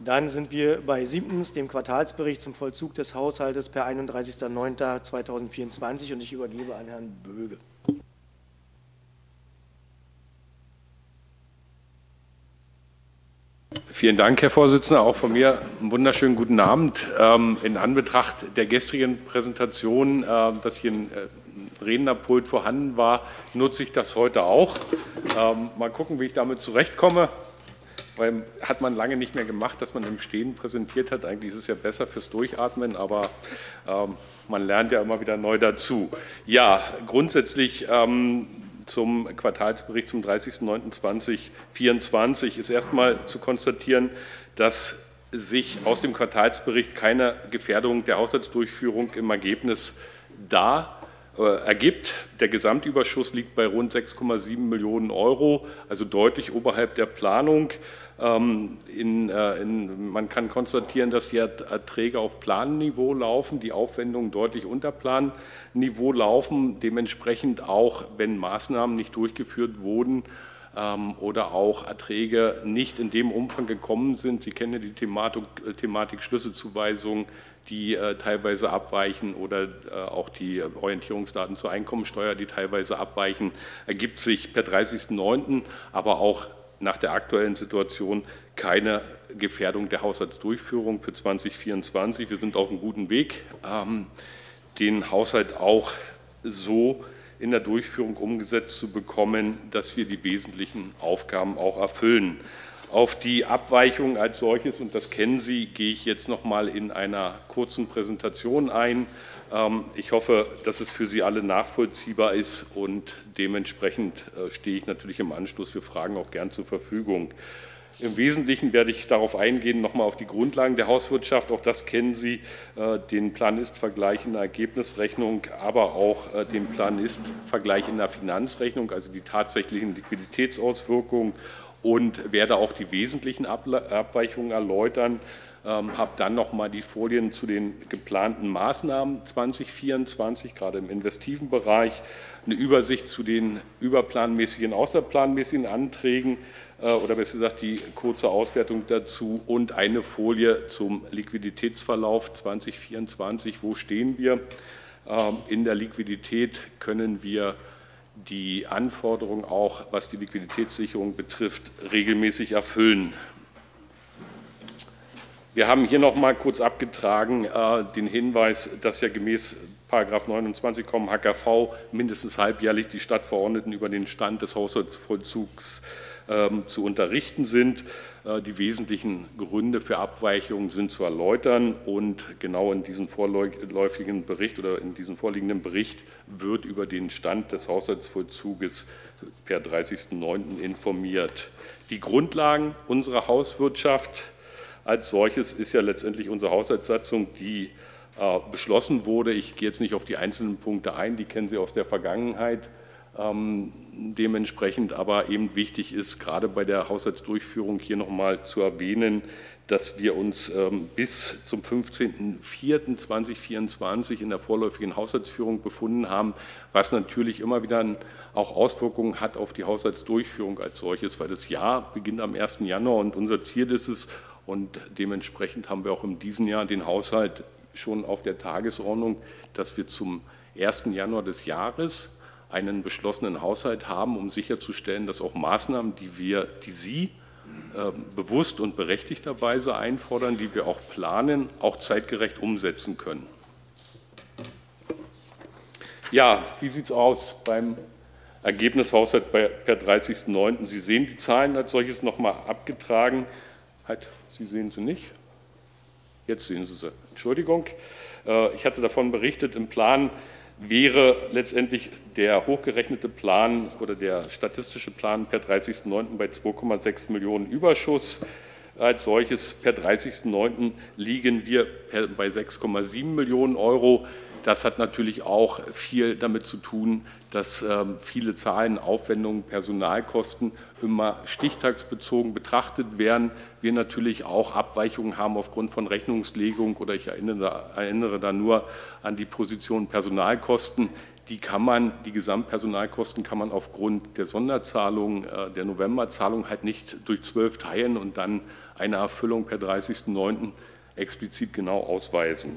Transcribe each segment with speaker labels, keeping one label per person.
Speaker 1: Dann sind wir bei 7. dem Quartalsbericht zum Vollzug des Haushaltes per 31.09.2024 und ich übergebe an Herrn Böge.
Speaker 2: Vielen Dank, Herr Vorsitzender. Auch von mir einen wunderschönen guten Abend. In Anbetracht der gestrigen Präsentation, dass hier ein Rednerpult vorhanden war, nutze ich das heute auch. Mal gucken, wie ich damit zurechtkomme. Weil hat man lange nicht mehr gemacht, dass man im Stehen präsentiert hat. Eigentlich ist es ja besser fürs Durchatmen, aber man lernt ja immer wieder neu dazu. Ja, grundsätzlich zum Quartalsbericht zum 30.09.2024 ist erstmal zu konstatieren, dass sich aus dem Quartalsbericht keine Gefährdung der Haushaltsdurchführung im Ergebnis ergibt. Der Gesamtüberschuss liegt bei rund 6,7 Millionen Euro, also deutlich oberhalb der Planung. Man kann konstatieren, dass die Erträge auf Planniveau laufen, die Aufwendungen deutlich unter Planniveau laufen, dementsprechend auch, wenn Maßnahmen nicht durchgeführt wurden oder auch Erträge nicht in dem Umfang gekommen sind. Sie kennen ja die Thematik Schlüsselzuweisung, die teilweise abweichen oder auch die Orientierungsdaten zur Einkommensteuer, die teilweise abweichen, ergibt sich per 30.09., aber auch nach der aktuellen Situation keine Gefährdung der Haushaltsdurchführung für 2024. Wir sind auf einem guten Weg, den Haushalt auch so in der Durchführung umgesetzt zu bekommen, dass wir die wesentlichen Aufgaben auch erfüllen. Auf die Abweichung als solches, und das kennen Sie, gehe ich jetzt noch mal in einer kurzen Präsentation ein. Ich hoffe, dass es für Sie alle nachvollziehbar ist und dementsprechend stehe ich natürlich im Anschluss für Fragen auch gern zur Verfügung. Im Wesentlichen werde ich darauf eingehen, nochmal auf die Grundlagen der Hauswirtschaft. Auch das kennen Sie, den Plan-Ist-Vergleich in der Ergebnisrechnung, aber auch den Plan-Ist-Vergleich in der Finanzrechnung, also die tatsächlichen Liquiditätsauswirkungen, und werde auch die wesentlichen Abweichungen erläutern. Habe dann noch mal die Folien zu den geplanten Maßnahmen 2024, gerade im investiven Bereich, eine Übersicht zu den überplanmäßigen, außerplanmäßigen Anträgen oder besser gesagt die kurze Auswertung dazu und eine Folie zum Liquiditätsverlauf 2024. Wo stehen wir? In der Liquidität können wir die Anforderungen auch, was die Liquiditätssicherung betrifft, regelmäßig erfüllen. Wir haben hier noch mal kurz abgetragen den Hinweis, dass ja gemäß § 29 HGV mindestens halbjährlich die Stadtverordneten über den Stand des Haushaltsvollzugs zu unterrichten sind. Die wesentlichen Gründe für Abweichungen sind zu erläutern und genau in diesem vorläufigen Bericht oder in diesem vorliegenden Bericht wird über den Stand des Haushaltsvollzuges per 30.09. informiert. Die Grundlagen unserer Hauswirtschaft als solches ist ja letztendlich unsere Haushaltssatzung, die beschlossen wurde. Ich gehe jetzt nicht auf die einzelnen Punkte ein, die kennen Sie aus der Vergangenheit. Dementsprechend aber eben wichtig ist, gerade bei der Haushaltsdurchführung hier noch mal zu erwähnen, dass wir uns bis zum 15.04.2024 in der vorläufigen Haushaltsführung befunden haben, was natürlich immer wieder auch Auswirkungen hat auf die Haushaltsdurchführung als solches, weil das Jahr beginnt am 1. Januar und unser Ziel ist es, und dementsprechend haben wir auch in diesem Jahr den Haushalt schon auf der Tagesordnung, dass wir zum 1. Januar des Jahres einen beschlossenen Haushalt haben, um sicherzustellen, dass auch Maßnahmen, die Sie bewusst und berechtigterweise einfordern, die wir auch planen, auch zeitgerecht umsetzen können. Ja, wie sieht es aus beim Ergebnishaushalt per 30.09.? Sie sehen die Zahlen als solches noch mal abgetragen. Sie sehen sie nicht. Jetzt sehen Sie sie. Entschuldigung. Ich hatte davon berichtet, im Plan wäre letztendlich der hochgerechnete Plan oder der statistische Plan per 30.09. bei 2,6 Millionen Überschuss. Als solches per 30.09. liegen wir bei 6,7 Millionen Euro. Das hat natürlich auch viel damit zu tun, dass viele Zahlen, Aufwendungen, Personalkosten immer stichtagsbezogen betrachtet werden. Wir natürlich auch Abweichungen haben aufgrund von Rechnungslegung oder ich erinnere da nur an die Position Personalkosten, die Gesamtpersonalkosten kann man aufgrund der Sonderzahlung, der Novemberzahlung halt nicht durch 12 teilen und dann eine Erfüllung per 30.09. explizit genau ausweisen.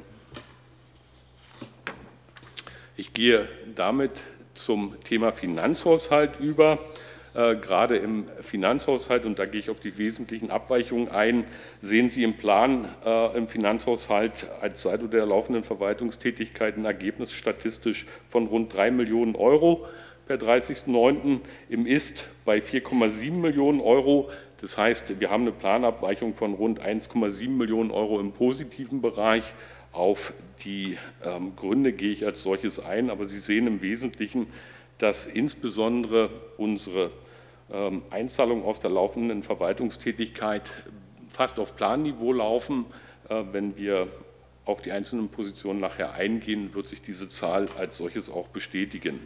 Speaker 2: Ich gehe damit zum Thema Finanzhaushalt über. Gerade im Finanzhaushalt, und da gehe ich auf die wesentlichen Abweichungen ein, sehen Sie im Plan im Finanzhaushalt als Saldo der laufenden Verwaltungstätigkeit ein Ergebnis statistisch von rund 3 Millionen Euro per 30.09. Im Ist bei 4,7 Millionen Euro. Das heißt, wir haben eine Planabweichung von rund 1,7 Millionen Euro im positiven Bereich. Auf die Gründe gehe ich als solches ein, aber Sie sehen im Wesentlichen, dass insbesondere unsere Einzahlungen aus der laufenden Verwaltungstätigkeit fast auf Planniveau laufen. Wenn wir auf die einzelnen Positionen nachher eingehen, wird sich diese Zahl als solches auch bestätigen.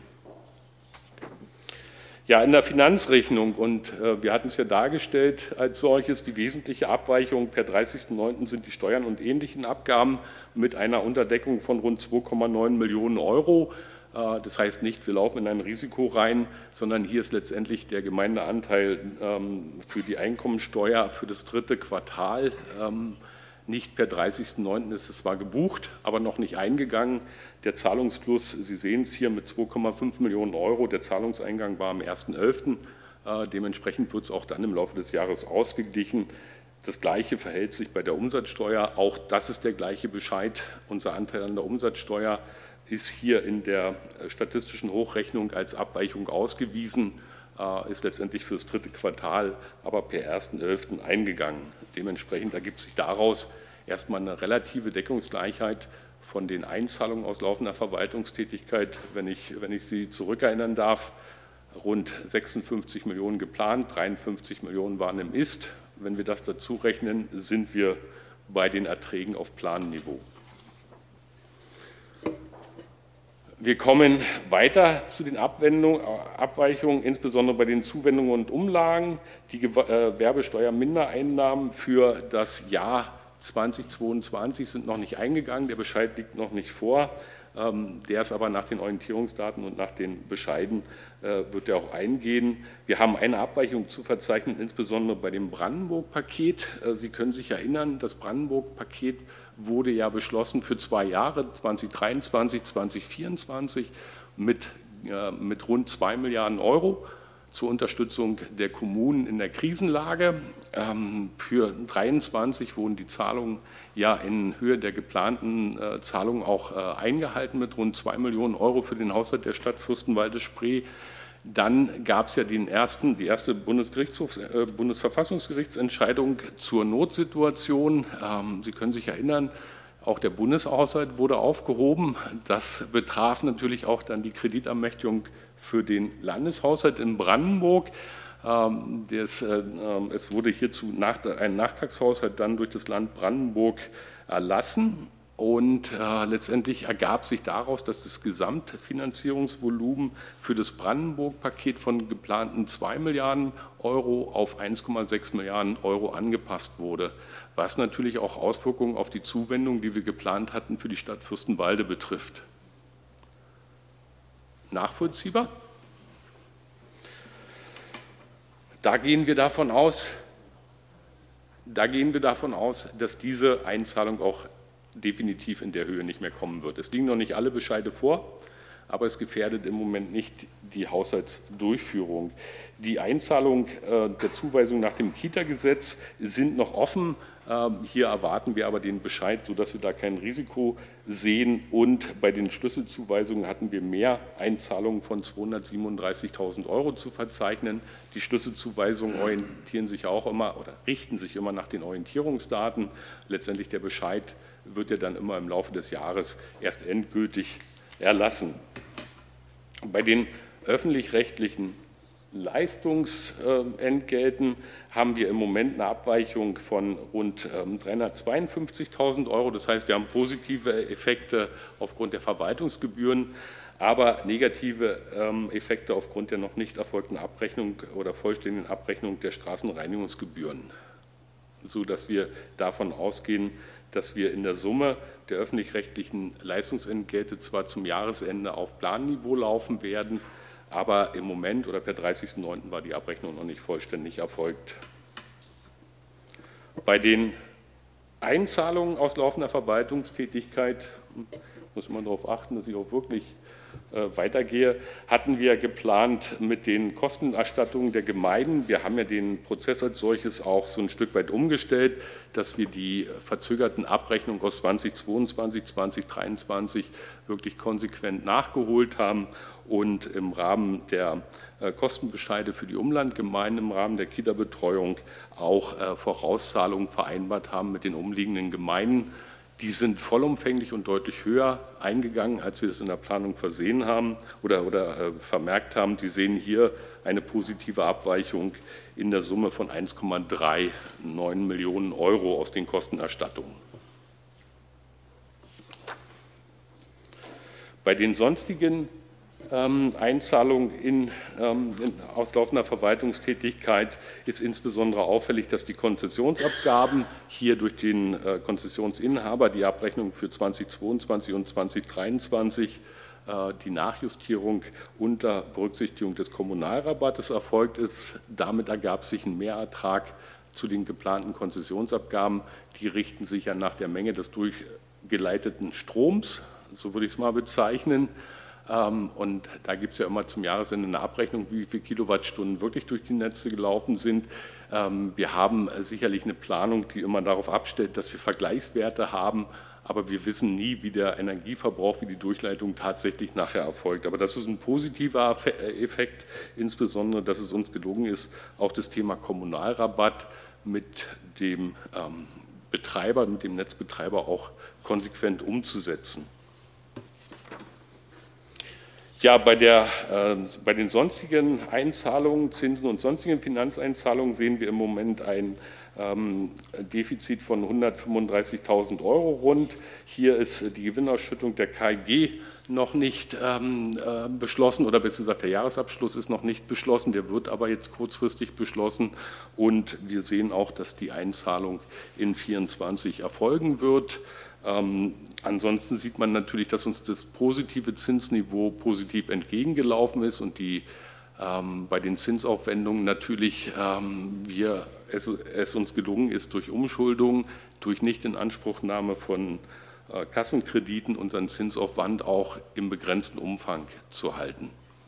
Speaker 2: Ja, in der Finanzrechnung, und wir hatten es ja dargestellt als solches, die wesentliche Abweichung per 30.09. sind die Steuern und ähnlichen Abgaben mit einer Unterdeckung von rund 2,9 Millionen Euro. Das heißt nicht, wir laufen in ein Risiko rein, sondern hier ist letztendlich der Gemeindeanteil für die Einkommensteuer für das dritte Quartal nicht per 30.09. ist es zwar gebucht, aber noch nicht eingegangen. Der Zahlungsfluss, Sie sehen es hier mit 2,5 Millionen Euro, der Zahlungseingang war am 1.11. Dementsprechend wird es auch dann im Laufe des Jahres ausgeglichen. Das Gleiche verhält sich bei der Umsatzsteuer, auch das ist der gleiche Bescheid. Unser Anteil an der Umsatzsteuer ist hier in der statistischen Hochrechnung als Abweichung ausgewiesen, ist letztendlich für das dritte Quartal, aber per 1.11. eingegangen. Dementsprechend ergibt sich daraus erstmal eine relative Deckungsgleichheit von den Einzahlungen aus laufender Verwaltungstätigkeit, wenn ich Sie zurückerinnern darf, rund 56 Millionen geplant, 53 Millionen waren im Ist. Wenn wir das dazu rechnen, sind wir bei den Erträgen auf Planniveau. Wir kommen weiter zu den Abweichungen, insbesondere bei den Zuwendungen und Umlagen. Die Gewerbesteuermindereinnahmen für das Jahr 2022 sind noch nicht eingegangen, der Bescheid liegt noch nicht vor. Der ist aber nach den Orientierungsdaten und nach den Bescheiden wird er auch eingehen. Wir haben eine Abweichung zu verzeichnen, insbesondere bei dem Brandenburg-Paket. Sie können sich erinnern, das Brandenburg-Paket wurde ja beschlossen für 2 Jahre, 2023, 2024, mit rund 2 Milliarden Euro zur Unterstützung der Kommunen in der Krisenlage. Für 2023 wurden die Zahlungen ja in Höhe der geplanten Zahlungen auch eingehalten mit rund 2 Millionen Euro für den Haushalt der Stadt Fürstenwalde-Spree. Dann gab es ja die erste Bundesverfassungsgerichtsentscheidung zur Notsituation. Sie können sich erinnern, auch der Bundeshaushalt wurde aufgehoben. Das betraf natürlich auch dann die Kreditermächtigung für den Landeshaushalt in Brandenburg. Es wurde hierzu ein Nachtragshaushalt dann durch das Land Brandenburg erlassen. Und letztendlich ergab sich daraus, dass das Gesamtfinanzierungsvolumen für das Brandenburg-Paket von geplanten 2 Milliarden Euro auf 1,6 Milliarden Euro angepasst wurde, was natürlich auch Auswirkungen auf die Zuwendung, die wir geplant hatten, für die Stadt Fürstenwalde betrifft. Nachvollziehbar? Da gehen wir davon aus, dass diese Einzahlung auch definitiv in der Höhe nicht mehr kommen wird. Es liegen noch nicht alle Bescheide vor, aber es gefährdet im Moment nicht die Haushaltsdurchführung. Die Einzahlung der Zuweisung nach dem Kita-Gesetz sind noch offen. Hier erwarten wir aber den Bescheid, sodass wir da kein Risiko sehen. Und bei den Schlüsselzuweisungen hatten wir mehr Einzahlungen von 237.000 Euro zu verzeichnen. Die Schlüsselzuweisungen orientieren sich auch immer oder richten sich immer nach den Orientierungsdaten. Letztendlich der Bescheid wird ja dann immer im Laufe des Jahres erst endgültig erlassen. Bei den öffentlich-rechtlichen Leistungsentgelten haben wir im Moment eine Abweichung von rund 352.000 Euro. Das heißt, wir haben positive Effekte aufgrund der Verwaltungsgebühren, aber negative Effekte aufgrund der noch nicht erfolgten Abrechnung oder vollständigen Abrechnung der Straßenreinigungsgebühren, sodass wir davon ausgehen, dass wir in der Summe der öffentlich-rechtlichen Leistungsentgelte zwar zum Jahresende auf Planniveau laufen werden, aber im Moment oder per 30.09. war die Abrechnung noch nicht vollständig erfolgt. Bei den Einzahlungen aus laufender Verwaltungstätigkeit, muss man darauf achten, dass ich auch wirklich weitergehe, hatten wir geplant mit den Kostenerstattungen der Gemeinden. Wir haben ja den Prozess als solches auch so ein Stück weit umgestellt, dass wir die verzögerten Abrechnungen aus 2022, 2023 wirklich konsequent nachgeholt haben und im Rahmen der Kostenbescheide für die Umlandgemeinden, im Rahmen der Kita-Betreuung auch Vorauszahlungen vereinbart haben mit den umliegenden Gemeinden. Die sind vollumfänglich und deutlich höher eingegangen, als wir es in der Planung versehen haben oder vermerkt haben. Sie sehen hier eine positive Abweichung in der Summe von 1,39 Millionen Euro aus den Kostenerstattungen. Bei den sonstigen Einzahlungen in auslaufender Verwaltungstätigkeit ist insbesondere auffällig, dass die Konzessionsabgaben hier durch den Konzessionsinhaber die Abrechnung für 2022 und 2023 die Nachjustierung unter Berücksichtigung des Kommunalrabattes erfolgt ist. Damit ergab sich ein Mehrertrag zu den geplanten Konzessionsabgaben. Die richten sich ja nach der Menge des durchgeleiteten Stroms, so würde ich es mal bezeichnen. Und da gibt es ja immer zum Jahresende eine Abrechnung, wie viele Kilowattstunden wirklich durch die Netze gelaufen sind. Wir haben sicherlich eine Planung, die immer darauf abstellt, dass wir Vergleichswerte haben, aber wir wissen nie, wie der Energieverbrauch, wie die Durchleitung tatsächlich nachher erfolgt. Aber das ist ein positiver Effekt, insbesondere, dass es uns gelungen ist, auch das Thema Kommunalrabatt mit dem Betreiber, mit dem Netzbetreiber auch konsequent umzusetzen. Ja, bei den sonstigen Einzahlungen, Zinsen und sonstigen Finanzeinzahlungen sehen wir im Moment ein Defizit von 135.000 Euro rund. Hier ist die Gewinnausschüttung der KG noch nicht beschlossen oder besser gesagt der Jahresabschluss ist noch nicht beschlossen, der wird aber jetzt kurzfristig beschlossen und wir sehen auch, dass die Einzahlung in 2024 erfolgen wird. Ansonsten sieht man natürlich, dass uns das positive Zinsniveau positiv entgegengelaufen ist und bei den Zinsaufwendungen natürlich es uns gelungen ist, durch Umschuldung, durch Nichtinanspruchnahme von Kassenkrediten unseren Zinsaufwand auch im begrenzten Umfang zu halten.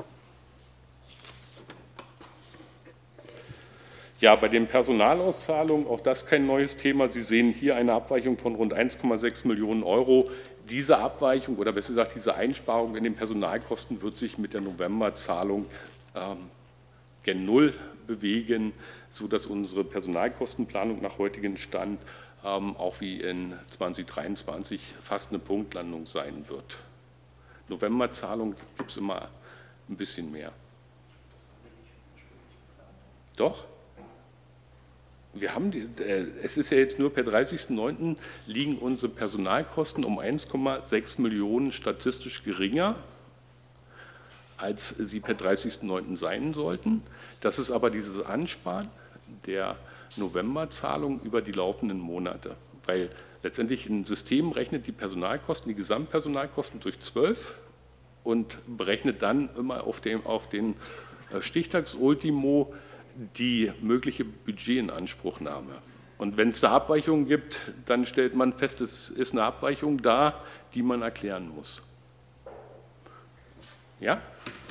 Speaker 2: Ja, bei den Personalauszahlungen, auch das kein neues Thema. Sie sehen hier eine Abweichung von rund 1,6 Millionen Euro. Diese Abweichung oder besser gesagt diese Einsparung in den Personalkosten wird sich mit der Novemberzahlung gen Null bewegen, sodass unsere Personalkostenplanung nach heutigem Stand auch wie in 2023 fast eine Punktlandung sein wird. Novemberzahlung gibt es immer ein bisschen mehr. Doch? Es ist ja jetzt nur per 30.09. liegen unsere Personalkosten um 1,6 Millionen statistisch geringer, als sie per 30.09. sein sollten. Das ist aber dieses Ansparen der Novemberzahlung über die laufenden Monate, weil letztendlich ein System rechnet die Personalkosten, die Gesamtpersonalkosten durch 12 und berechnet dann immer auf den Stichtagsultimo die mögliche Budgetinanspruchnahme. Und wenn es da Abweichungen gibt, dann stellt man fest, es ist eine Abweichung da, die man erklären muss. Ja?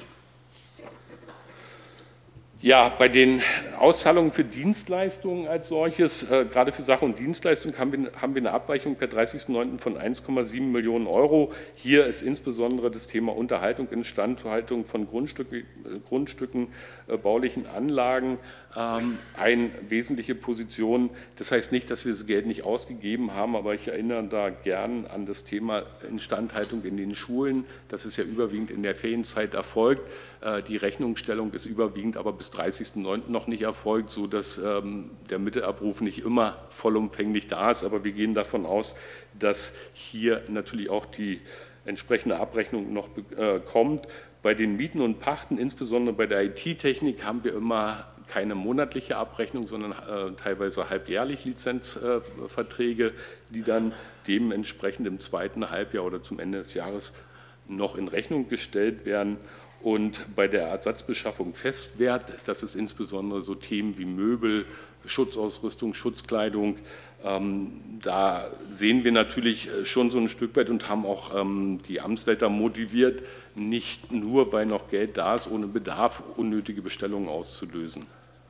Speaker 2: Ja, bei den Auszahlungen für Dienstleistungen als solches, gerade für Sache und Dienstleistung, haben wir eine Abweichung per 30.09. von 1,7 Millionen Euro. Hier ist insbesondere das Thema Unterhaltung, Instandhaltung von Grundstücken, baulichen Anlagen eine wesentliche Position. Das heißt nicht, dass wir das Geld nicht ausgegeben haben, aber ich erinnere da gern an das Thema Instandhaltung in den Schulen. Das ist ja überwiegend in der Ferienzeit erfolgt. Die Rechnungsstellung ist überwiegend aber bis 30.09. noch nicht erfolgt, sodass der Mittelabruf nicht immer vollumfänglich da ist. Aber wir gehen davon aus, dass hier natürlich auch die entsprechende Abrechnung noch kommt. Bei den Mieten und Pachten, insbesondere bei der IT-Technik, haben wir immer keine monatliche Abrechnung, sondern teilweise halbjährlich Lizenzverträge, die dann dementsprechend im zweiten Halbjahr oder zum Ende des Jahres noch in Rechnung gestellt werden. Und bei der Ersatzbeschaffung Festwert, das ist insbesondere so Themen wie Möbel, Schutzausrüstung, Schutzkleidung. Da sehen wir natürlich schon so ein Stück weit und haben auch die Amtsleiter motiviert, nicht nur, weil noch Geld da ist, ohne Bedarf unnötige Bestellungen auszulösen.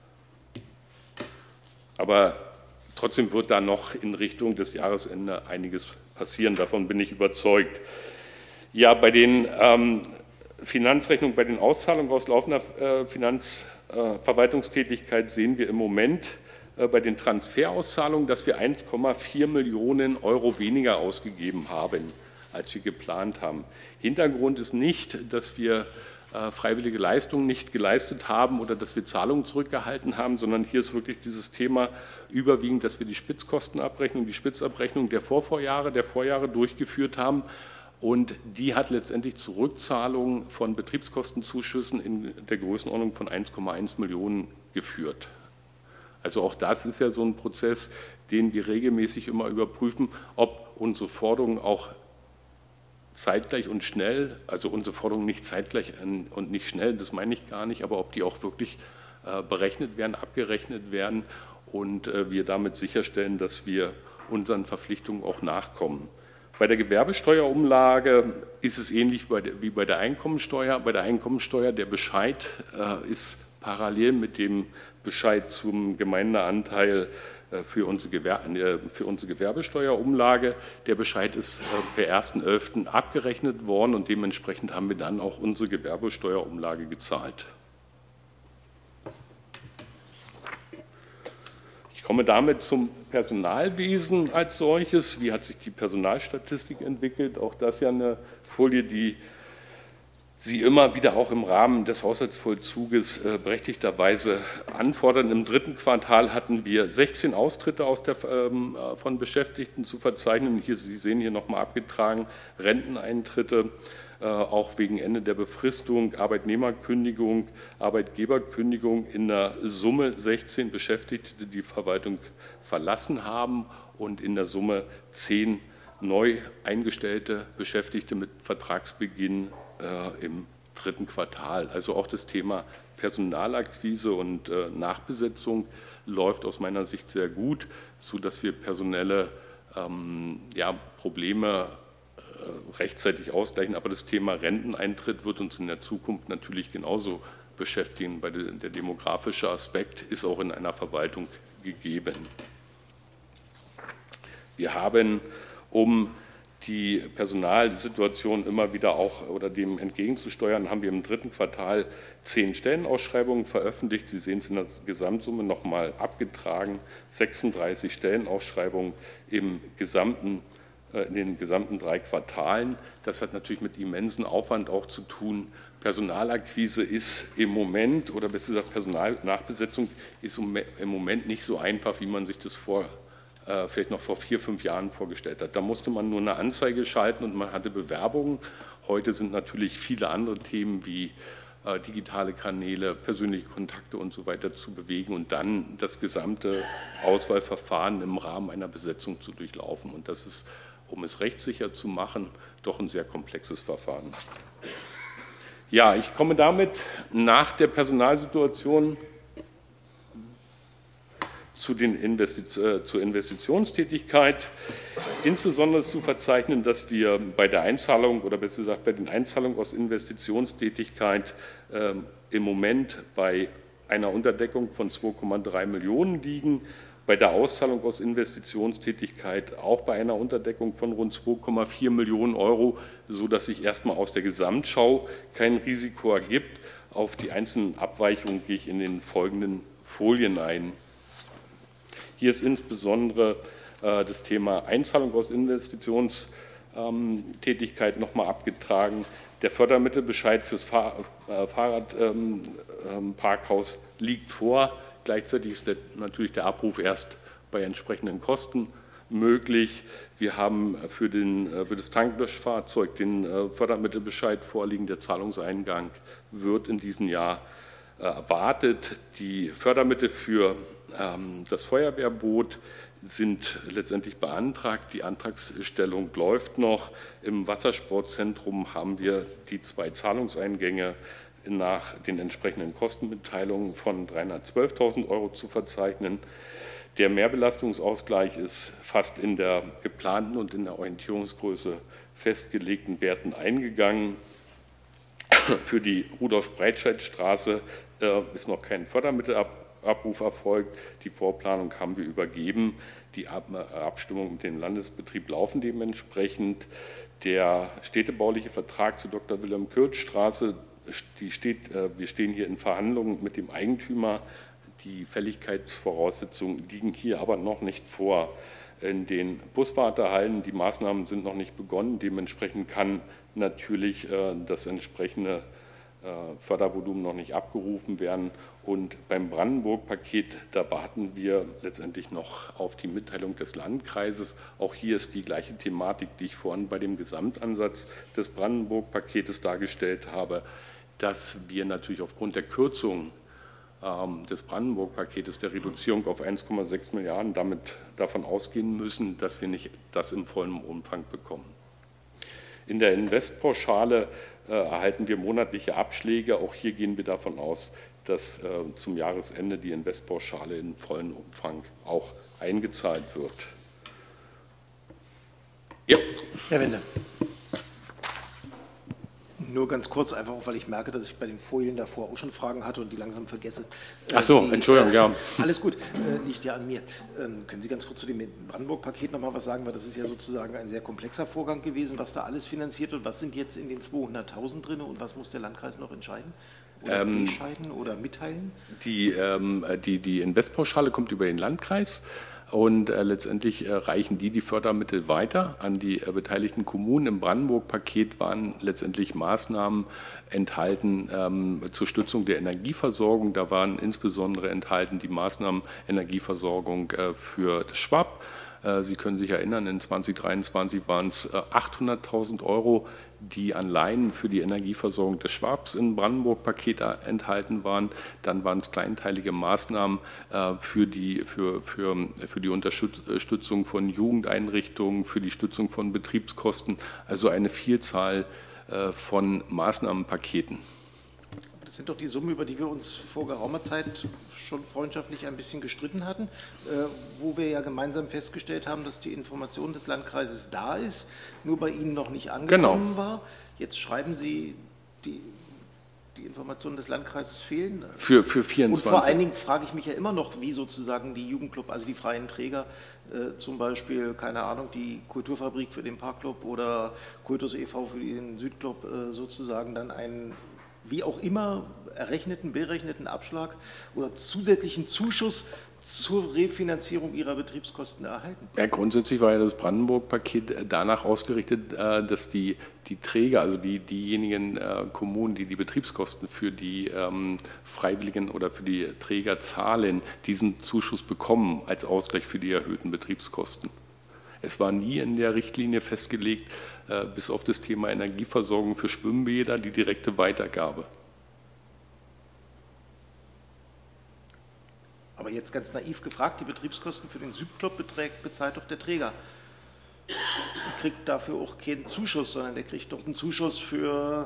Speaker 2: Aber trotzdem wird da noch in Richtung des Jahresende einiges passieren, davon bin ich überzeugt. Ja, bei den Finanzrechnungen, bei den Auszahlungen aus laufender Finanzverwaltungstätigkeit sehen wir im Moment bei den Transferauszahlungen, dass wir 1,4 Millionen Euro weniger ausgegeben haben, als wir geplant haben. Hintergrund ist nicht, dass wir freiwillige Leistungen nicht geleistet haben oder dass wir Zahlungen zurückgehalten haben, sondern hier ist wirklich dieses Thema überwiegend, dass wir die Spitzkostenabrechnung, die Spitzabrechnung der Vorjahre durchgeführt haben. Und die hat letztendlich zu Rückzahlungen von Betriebskostenzuschüssen in der Größenordnung von 1,1 Millionen geführt. Also auch das ist ja so ein Prozess, den wir regelmäßig immer überprüfen, ob unsere Forderungen auch zeitgleich und schnell, also unsere Forderungen nicht zeitgleich und nicht schnell, das meine ich gar nicht, aber ob die auch wirklich berechnet werden, abgerechnet werden und wir damit sicherstellen, dass wir unseren Verpflichtungen auch nachkommen. Bei der Gewerbesteuerumlage ist es ähnlich wie bei der Einkommensteuer. Bei der Einkommensteuer, der Bescheid ist parallel mit dem Bescheid zum Gemeindeanteil für unsere Gewerbesteuerumlage. Der Bescheid ist per 1.11. abgerechnet worden und dementsprechend haben wir dann auch unsere Gewerbesteuerumlage gezahlt. Ich komme damit zum Personalwesen als solches. Wie hat sich die Personalstatistik entwickelt? Auch das ja eine Folie, die Sie immer wieder auch im Rahmen des Haushaltsvollzuges berechtigterweise anfordern. Im dritten Quartal hatten wir 16 Austritte von Beschäftigten zu verzeichnen. Hier, Sie sehen hier nochmal abgetragen, Renteneintritte, auch wegen Ende der Befristung, Arbeitnehmerkündigung, Arbeitgeberkündigung, in der Summe 16 Beschäftigte, die die Verwaltung verlassen haben und in der Summe 10 neu eingestellte Beschäftigte mit Vertragsbeginn im dritten Quartal. Also auch das Thema Personalakquise und Nachbesetzung läuft aus meiner Sicht sehr gut, sodass wir personelle Probleme rechtzeitig ausgleichen. Aber das Thema Renteneintritt wird uns in der Zukunft natürlich genauso beschäftigen, weil der demografische Aspekt ist auch in einer Verwaltung gegeben. Wir haben, um die Personalsituation immer wieder auch oder dem entgegenzusteuern, haben wir im dritten Quartal 10 Stellenausschreibungen veröffentlicht. Sie sehen es in der Gesamtsumme nochmal abgetragen, 36 Stellenausschreibungen in den gesamten 3 Quartalen. Das hat natürlich mit immensen Aufwand auch zu tun. Personalakquise ist im Moment, oder besser gesagt Personalnachbesetzung ist im Moment nicht so einfach, wie man sich das vielleicht noch vor 4, 5 Jahren vorgestellt hat. Da musste man nur eine Anzeige schalten und man hatte Bewerbungen. Heute sind natürlich viele andere Themen wie digitale Kanäle, persönliche Kontakte und so weiter zu bewegen und dann das gesamte Auswahlverfahren im Rahmen einer Besetzung zu durchlaufen. Und das ist, um es rechtssicher zu machen, doch ein sehr komplexes Verfahren. Ja, ich komme damit nach der Personalsituation zur Investitionstätigkeit. Insbesondere ist zu verzeichnen, dass wir bei der Einzahlung oder besser gesagt bei den Einzahlungen aus Investitionstätigkeit im Moment bei einer Unterdeckung von 2,3 Millionen liegen, bei der Auszahlung aus Investitionstätigkeit auch bei einer Unterdeckung von rund 2,4 Millionen Euro, sodass sich erstmal aus der Gesamtschau kein Risiko ergibt. Auf die einzelnen Abweichungen gehe ich in den folgenden Folien ein. Hier ist insbesondere das Thema Einzahlung aus Investitionstätigkeit nochmal abgetragen. Der Fördermittelbescheid fürs Fahrradparkhaus liegt vor. Gleichzeitig ist natürlich der Abruf erst bei entsprechenden Kosten möglich. Wir haben für das Tanklöschfahrzeug den Fördermittelbescheid vorliegen. Der Zahlungseingang wird in diesem Jahr erwartet. Die Fördermittel für das Feuerwehrboot sind letztendlich beantragt. Die Antragstellung läuft noch. Im Wassersportzentrum haben wir die 2 Zahlungseingänge nach den entsprechenden Kostenmitteilungen von 312.000 € zu verzeichnen. Der Mehrbelastungsausgleich ist fast in der geplanten und in der Orientierungsgröße festgelegten Werten eingegangen. Für die Rudolf-Breitscheid-Straße ist noch kein Fördermittelabruf erfolgt. Die Vorplanung haben wir übergeben. Die Abstimmungen mit dem Landesbetrieb laufen dementsprechend. Der städtebauliche Vertrag zu Dr. Wilhelm-Kürth-Straße, wir stehen hier in Verhandlungen mit dem Eigentümer. Die Fälligkeitsvoraussetzungen liegen hier aber noch nicht vor. In den Buswartehallen, die Maßnahmen sind noch nicht begonnen. Dementsprechend kann natürlich das entsprechende Fördervolumen noch nicht abgerufen werden. Und beim Brandenburg-Paket, da warten wir letztendlich noch auf die Mitteilung des Landkreises. Auch hier ist die gleiche Thematik, die ich vorhin bei dem Gesamtansatz des Brandenburg-Paketes dargestellt habe, dass wir natürlich aufgrund der Kürzung des Brandenburg-Paketes, der Reduzierung auf 1,6 Milliarden davon ausgehen müssen, dass wir nicht das im vollen Umfang bekommen. In der Investpauschale erhalten wir monatliche Abschläge. Auch hier gehen wir davon aus, dass zum Jahresende die Investpauschale in vollem Umfang auch eingezahlt wird.
Speaker 1: Ja. Herr Wende.
Speaker 3: Nur ganz kurz, einfach auch, weil ich merke, dass ich bei den Folien davor auch schon Fragen hatte und die langsam vergesse.
Speaker 2: Ach so, Entschuldigung, ja.
Speaker 3: Alles gut, liegt ja an mir. Können Sie ganz kurz zu dem Brandenburg-Paket noch mal was sagen, weil das ist ja sozusagen ein sehr komplexer Vorgang gewesen, was da alles finanziert wird. Was sind jetzt in den 200.000 drin und was muss der Landkreis noch entscheiden? Oder entscheiden oder mitteilen?
Speaker 2: Die Investpauschale kommt über den Landkreis. Und letztendlich reichen die Fördermittel weiter an die beteiligten Kommunen. Im Brandenburg-Paket waren letztendlich Maßnahmen enthalten zur Stützung der Energieversorgung. Da waren insbesondere enthalten die Maßnahmen Energieversorgung für das Schwab. Sie können sich erinnern, in 2023 waren es 800.000 €, die an Leinen für die Energieversorgung des Schwabs im Brandenburg-Paket enthalten waren. Dann waren es kleinteilige Maßnahmen für die Unterstützung von Jugendeinrichtungen, für die Stützung von Betriebskosten, also eine Vielzahl von Maßnahmenpaketen.
Speaker 3: Das sind doch die Summen, über die wir uns vor geraumer Zeit schon freundschaftlich ein bisschen gestritten hatten, wo wir ja gemeinsam festgestellt haben, dass die Information des Landkreises da ist, nur bei Ihnen noch nicht angekommen war. Jetzt schreiben Sie, die Informationen des Landkreises fehlen.
Speaker 2: Für 24.
Speaker 3: Und vor allen Dingen frage ich mich ja immer noch, wie sozusagen die Jugendclub, also die freien Träger, zum Beispiel, keine Ahnung, die Kulturfabrik für den Parkclub oder Kultus e.V. für den Südclub sozusagen dann einen wie auch immer berechneten Abschlag oder zusätzlichen Zuschuss zur Refinanzierung ihrer Betriebskosten erhalten?
Speaker 2: Ja, grundsätzlich war ja das Brandenburg-Paket danach ausgerichtet, dass die Träger, also diejenigen Kommunen, die die Betriebskosten für die Freiwilligen oder für die Träger zahlen, diesen Zuschuss bekommen als Ausgleich für die erhöhten Betriebskosten. Es war nie in der Richtlinie festgelegt, bis auf das Thema Energieversorgung für Schwimmbäder, die direkte Weitergabe.
Speaker 3: Aber jetzt ganz naiv gefragt, die Betriebskosten für den Südclub bezahlt doch der Träger. Der kriegt dafür auch keinen Zuschuss, sondern der kriegt doch einen Zuschuss für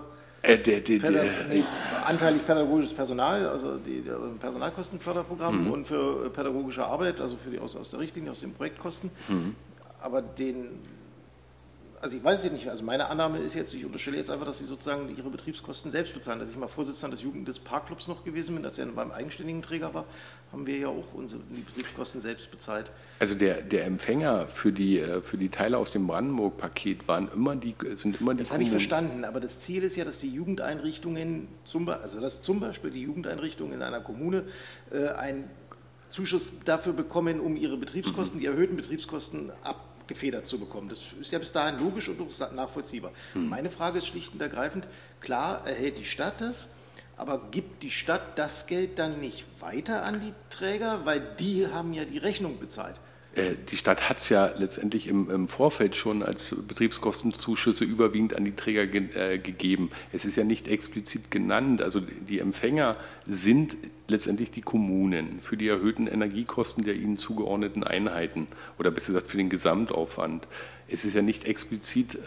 Speaker 3: anteilig pädagogisches Personal, also Personalkostenförderprogramm und für pädagogische Arbeit, also für die aus der Richtlinie, aus den Projektkosten. Aber also ich weiß es nicht, also meine Annahme ist jetzt, ich unterstelle jetzt einfach, dass Sie sozusagen Ihre Betriebskosten selbst bezahlen. Als ich mal Vorsitzender des Parkclubs noch gewesen bin, das ja beim eigenständigen Träger war, haben wir ja auch die Betriebskosten selbst bezahlt. Also
Speaker 2: der Empfänger für die Teile aus dem Brandenburg-Paket sind immer die
Speaker 3: Das
Speaker 2: Kommunen.
Speaker 3: habe ich verstanden, aber das Ziel ist ja, dass die Jugendeinrichtungen, dass zum Beispiel die Jugendeinrichtungen in einer Kommune einen Zuschuss dafür bekommen, um ihre Betriebskosten, die erhöhten Betriebskosten abgefedert zu bekommen. Das ist ja bis dahin logisch und auch nachvollziehbar. Meine Frage ist schlicht und ergreifend, klar erhält die Stadt das, aber gibt die Stadt das Geld dann nicht weiter an die Träger, weil die haben ja die Rechnung bezahlt?
Speaker 2: Die Stadt hat es ja letztendlich im Vorfeld schon als Betriebskostenzuschüsse überwiegend an die Träger gegeben. Es ist ja nicht explizit genannt. Also die Empfänger sind letztendlich die Kommunen für die erhöhten Energiekosten der ihnen zugeordneten Einheiten oder besser gesagt für den Gesamtaufwand. Es ist ja nicht explizit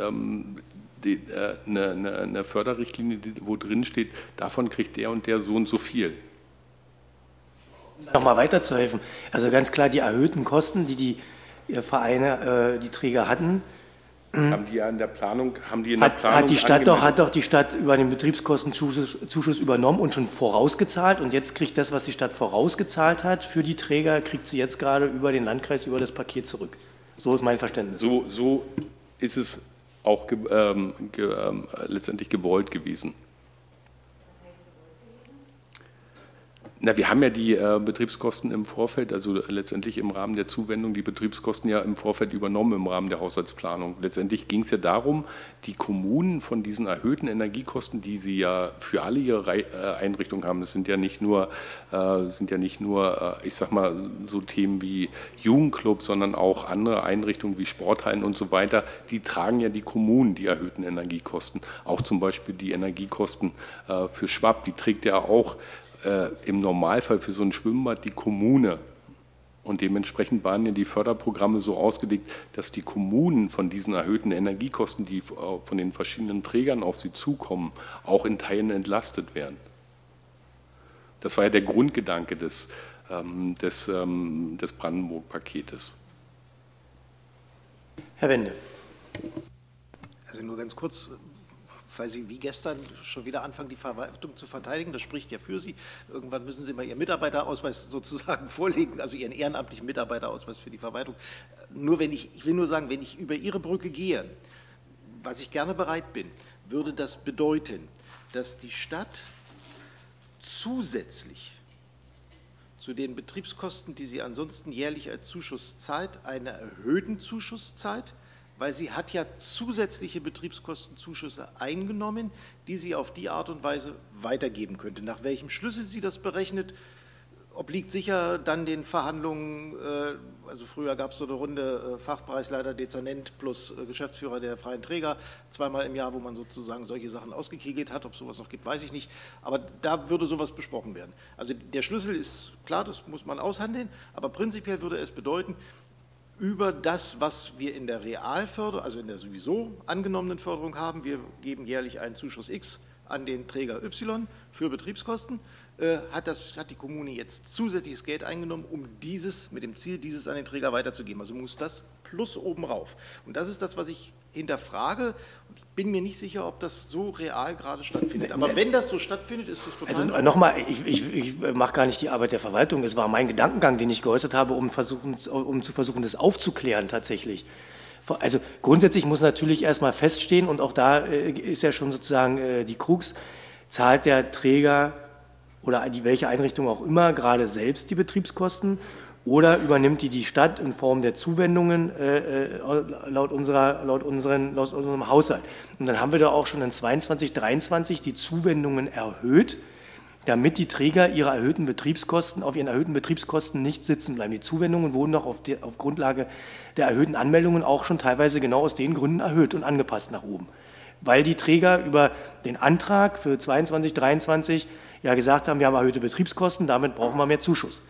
Speaker 2: eine Förderrichtlinie, wo drin steht, davon kriegt der und der so und so viel.
Speaker 1: Nochmal weiterzuhelfen. Also ganz klar, die erhöhten Kosten, die Vereine, die Träger hatten,
Speaker 2: haben die ja in der Planung,
Speaker 1: hat doch die Stadt über den Betriebskostenzuschuss übernommen und schon vorausgezahlt. Und jetzt kriegt das, was die Stadt vorausgezahlt hat für die Träger, kriegt sie jetzt gerade über den Landkreis, über das Paket zurück. So ist mein Verständnis.
Speaker 2: So ist es auch letztendlich gewollt gewesen. Na, wir haben ja die Betriebskosten im Vorfeld, also letztendlich im Rahmen der Zuwendung, die Betriebskosten ja im Vorfeld übernommen im Rahmen der Haushaltsplanung. Letztendlich ging es ja darum, die Kommunen von diesen erhöhten Energiekosten, die sie ja für alle ihre Einrichtungen haben, das sind ja nicht nur, ich sag mal, so Themen wie Jugendclub, sondern auch andere Einrichtungen wie Sporthallen und so weiter, die tragen ja die Kommunen, die erhöhten Energiekosten. Auch zum Beispiel die Energiekosten für Schwab, die trägt ja auch im Normalfall für so ein Schwimmbad die Kommune. Und dementsprechend waren ja die Förderprogramme so ausgelegt, dass die Kommunen von diesen erhöhten Energiekosten, die von den verschiedenen Trägern auf sie zukommen, auch in Teilen entlastet werden. Das war ja der Grundgedanke des Brandenburg-Paketes.
Speaker 1: Herr Wende.
Speaker 3: Also nur ganz kurz, weil Sie wie gestern schon wieder anfangen, die Verwaltung zu verteidigen. Das spricht ja für Sie. Irgendwann müssen Sie mal Ihren Mitarbeiterausweis sozusagen vorlegen, also Ihren ehrenamtlichen Mitarbeiterausweis für die Verwaltung. Ich will nur sagen, wenn ich über Ihre Brücke gehe, was ich gerne bereit bin, würde das bedeuten, dass die Stadt zusätzlich zu den Betriebskosten, die sie ansonsten jährlich als Zuschuss zahlt, einen erhöhten Zuschuss zahlt, weil sie hat ja zusätzliche Betriebskostenzuschüsse eingenommen, die sie auf die Art und Weise weitergeben könnte. Nach welchem Schlüssel sie das berechnet, obliegt sicher dann den Verhandlungen, also früher gab es so eine Runde Fachbereichsleiter, Dezernent plus Geschäftsführer der freien Träger, zweimal im Jahr, wo man sozusagen solche Sachen ausgekegelt hat. Ob es sowas noch gibt, weiß ich nicht, aber da würde sowas besprochen werden. Also der Schlüssel ist klar, das muss man aushandeln, aber prinzipiell würde es bedeuten, über das, was wir in der Realförderung, also in der sowieso angenommenen Förderung haben, wir geben jährlich einen Zuschuss X an den Träger Y für Betriebskosten, hat die Kommune jetzt zusätzliches Geld eingenommen, um dieses, mit dem Ziel, dieses an den Träger weiterzugeben. Also muss das plus oben rauf. Und das ist das, was ich hinterfrage. Ich bin mir nicht sicher, ob das so real gerade stattfindet. Aber wenn das so stattfindet, ist das total...
Speaker 1: Also nochmal, ich mache gar nicht die Arbeit der Verwaltung. Es war mein Gedankengang, den ich geäußert habe, um zu versuchen, das aufzuklären tatsächlich. Also grundsätzlich muss natürlich erstmal feststehen, und auch da ist ja schon sozusagen die Krux, zahlt der Träger oder welche Einrichtung auch immer gerade selbst die Betriebskosten oder übernimmt die Stadt in Form der Zuwendungen laut unserem Haushalt. Und dann haben wir da auch schon in 22, 23 die Zuwendungen erhöht, damit die Träger auf ihren erhöhten Betriebskosten nicht sitzen bleiben. Die Zuwendungen wurden doch auf Grundlage der erhöhten Anmeldungen auch schon teilweise genau aus den Gründen erhöht und angepasst nach oben. Weil die Träger über den Antrag für 22, 23 ja gesagt haben, wir haben erhöhte Betriebskosten, damit brauchen wir mehr Zuschuss.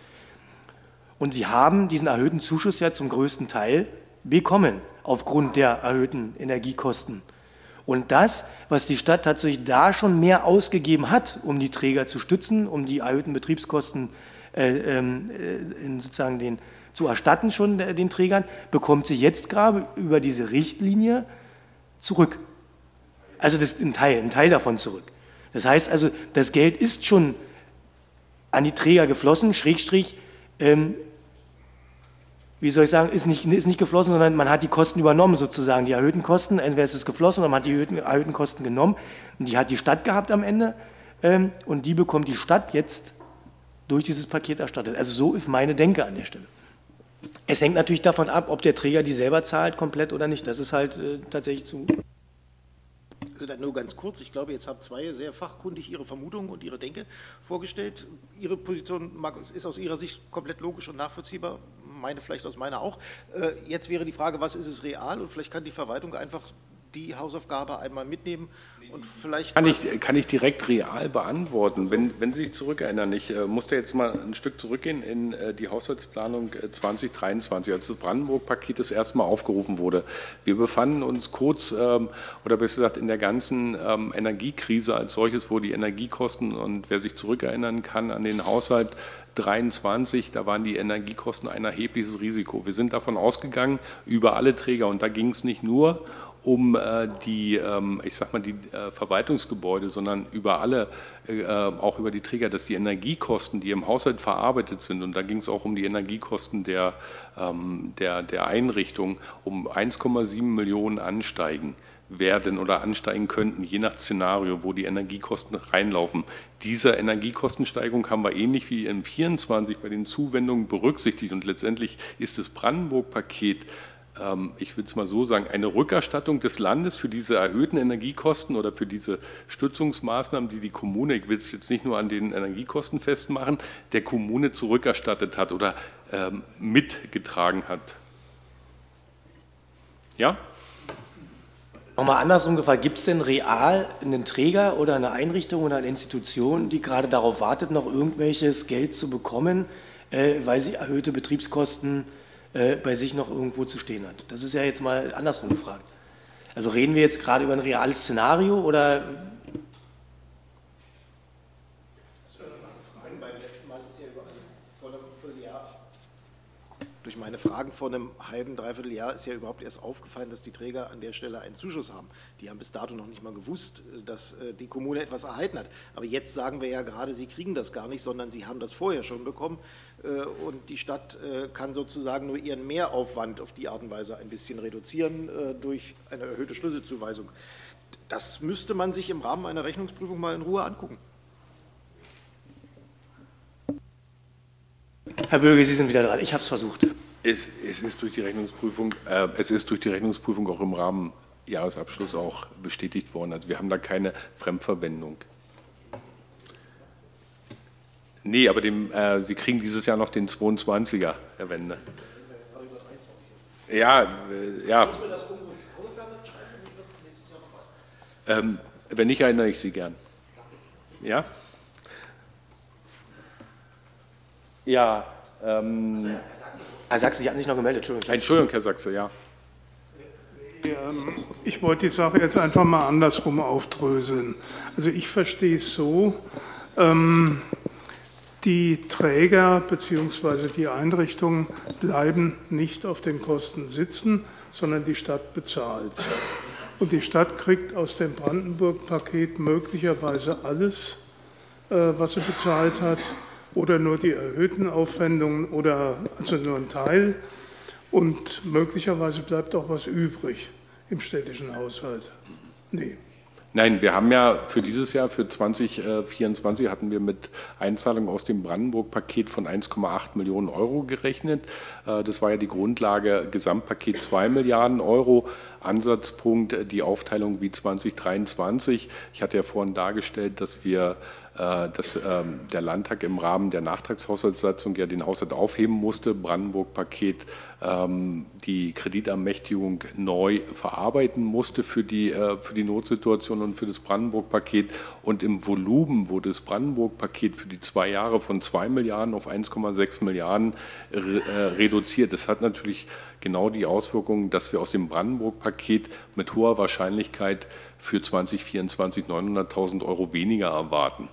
Speaker 1: Und sie haben diesen erhöhten Zuschuss ja zum größten Teil bekommen, aufgrund der erhöhten Energiekosten. Und das, was die Stadt tatsächlich da schon mehr ausgegeben hat, um die Träger zu stützen, um die erhöhten Betriebskosten sozusagen zu erstatten schon den Trägern, bekommt sie jetzt gerade über diese Richtlinie zurück. Also ein Teil davon zurück. Das heißt also, das Geld ist schon an die Träger geflossen, wie soll ich sagen, ist nicht geflossen, sondern man hat die Kosten übernommen sozusagen, die erhöhten Kosten, entweder ist es geflossen oder man hat die erhöhten Kosten genommen und die hat die Stadt gehabt am Ende und die bekommt die Stadt jetzt durch dieses Paket erstattet. Also so ist meine Denke an der Stelle. Es hängt natürlich davon ab, ob der Träger die selber zahlt, komplett oder nicht. Das ist halt tatsächlich zu...
Speaker 3: Also dann nur ganz kurz, ich glaube, jetzt haben zwei sehr fachkundig ihre Vermutungen und ihre Denke vorgestellt. Ihre Position ist aus Ihrer Sicht komplett logisch und nachvollziehbar, meine vielleicht aus meiner auch. Jetzt wäre die Frage, was ist es real, und vielleicht kann die Verwaltung einfach die Hausaufgabe einmal mitnehmen und vielleicht...
Speaker 2: Kann ich direkt real beantworten, wenn Sie sich zurückerinnern. Ich musste jetzt mal ein Stück zurückgehen in die Haushaltsplanung 2023, als das Brandenburg-Paket das erste Mal aufgerufen wurde. Wir befanden uns kurz, oder besser gesagt in der ganzen Energiekrise als solches, wo die Energiekosten, und wer sich zurückerinnern kann an den Haushalt 23, da waren die Energiekosten ein erhebliches Risiko. Wir sind davon ausgegangen, über alle Träger, und da ging es nicht nur um die Verwaltungsgebäude, sondern über alle, auch über die Träger, dass die Energiekosten, die im Haushalt verarbeitet sind, und da ging es auch um die Energiekosten der Einrichtung, um 1,7 Millionen ansteigen werden oder ansteigen könnten, je nach Szenario, wo die Energiekosten reinlaufen. Diese Energiekostensteigerung haben wir ähnlich wie im 24 bei den Zuwendungen berücksichtigt, und letztendlich ist das Brandenburg-Paket, ich will es mal so sagen, eine Rückerstattung des Landes für diese erhöhten Energiekosten oder für diese Stützungsmaßnahmen, die die Kommune, ich will es jetzt nicht nur an den Energiekosten festmachen, der Kommune zurückerstattet hat oder mitgetragen hat. Ja?
Speaker 1: Nochmal andersrum gefragt, gibt es denn real einen Träger oder eine Einrichtung oder eine Institution, die gerade darauf wartet, noch irgendwelches Geld zu bekommen, weil sie erhöhte Betriebskosten bei sich noch irgendwo zu stehen hat? Das ist ja jetzt mal andersrum gefragt. Also reden wir jetzt gerade über ein reales Szenario oder...
Speaker 3: Durch meine Fragen vor einem halben, dreiviertel Jahr ist ja überhaupt erst aufgefallen, dass die Träger an der Stelle einen Zuschuss haben. Die haben bis dato noch nicht mal gewusst, dass die Kommune etwas erhalten hat. Aber jetzt sagen wir ja gerade, sie kriegen das gar nicht, sondern sie haben das vorher schon bekommen. Und die Stadt kann sozusagen nur ihren Mehraufwand auf die Art und Weise ein bisschen reduzieren durch eine erhöhte Schlüsselzuweisung. Das müsste man sich im Rahmen einer Rechnungsprüfung mal in Ruhe angucken.
Speaker 1: Herr Böge, Sie sind wieder dran. Ich habe es versucht.
Speaker 2: Es ist durch die Rechnungsprüfung auch im Rahmen Jahresabschluss auch bestätigt worden. Also wir haben da keine Fremdverwendung. Nee, aber Sie kriegen dieses Jahr noch den 22er, Herr Wende. Ja. Wenn nicht, erinnere ich Sie gern. Ja? Ja.
Speaker 1: Herr Sachse, Sie hatten sich noch gemeldet,
Speaker 2: Entschuldigung, Herr Sachse, ja.
Speaker 4: Ich wollte die Sache jetzt einfach mal andersrum aufdröseln. Also ich verstehe es so, die Träger bzw. die Einrichtungen bleiben nicht auf den Kosten sitzen, sondern die Stadt bezahlt. Und die Stadt kriegt aus dem Brandenburg-Paket möglicherweise alles, was sie bezahlt hat, oder nur die erhöhten Aufwendungen oder also nur ein Teil, und möglicherweise bleibt auch was übrig im städtischen Haushalt. Nee.
Speaker 2: Nein, wir haben ja für dieses Jahr, für 2024, hatten wir mit Einzahlungen aus dem Brandenburg-Paket von 1,8 Millionen Euro gerechnet. Das war ja die Grundlage, Gesamtpaket 2 Milliarden Euro. Ansatzpunkt die Aufteilung wie 2023. Ich hatte ja vorhin dargestellt, dass der Landtag im Rahmen der Nachtragshaushaltssatzung ja den Haushalt aufheben musste, Brandenburg-Paket die Kreditermächtigung neu verarbeiten musste für die Notsituation und für das Brandenburg-Paket. Und im Volumen wurde das Brandenburg-Paket für die 2 Jahre von 2 Milliarden auf 1,6 Milliarden reduziert. Das hat natürlich genau die Auswirkung, dass wir aus dem Brandenburg-Paket mit hoher Wahrscheinlichkeit für 2024 900.000 Euro weniger erwarten.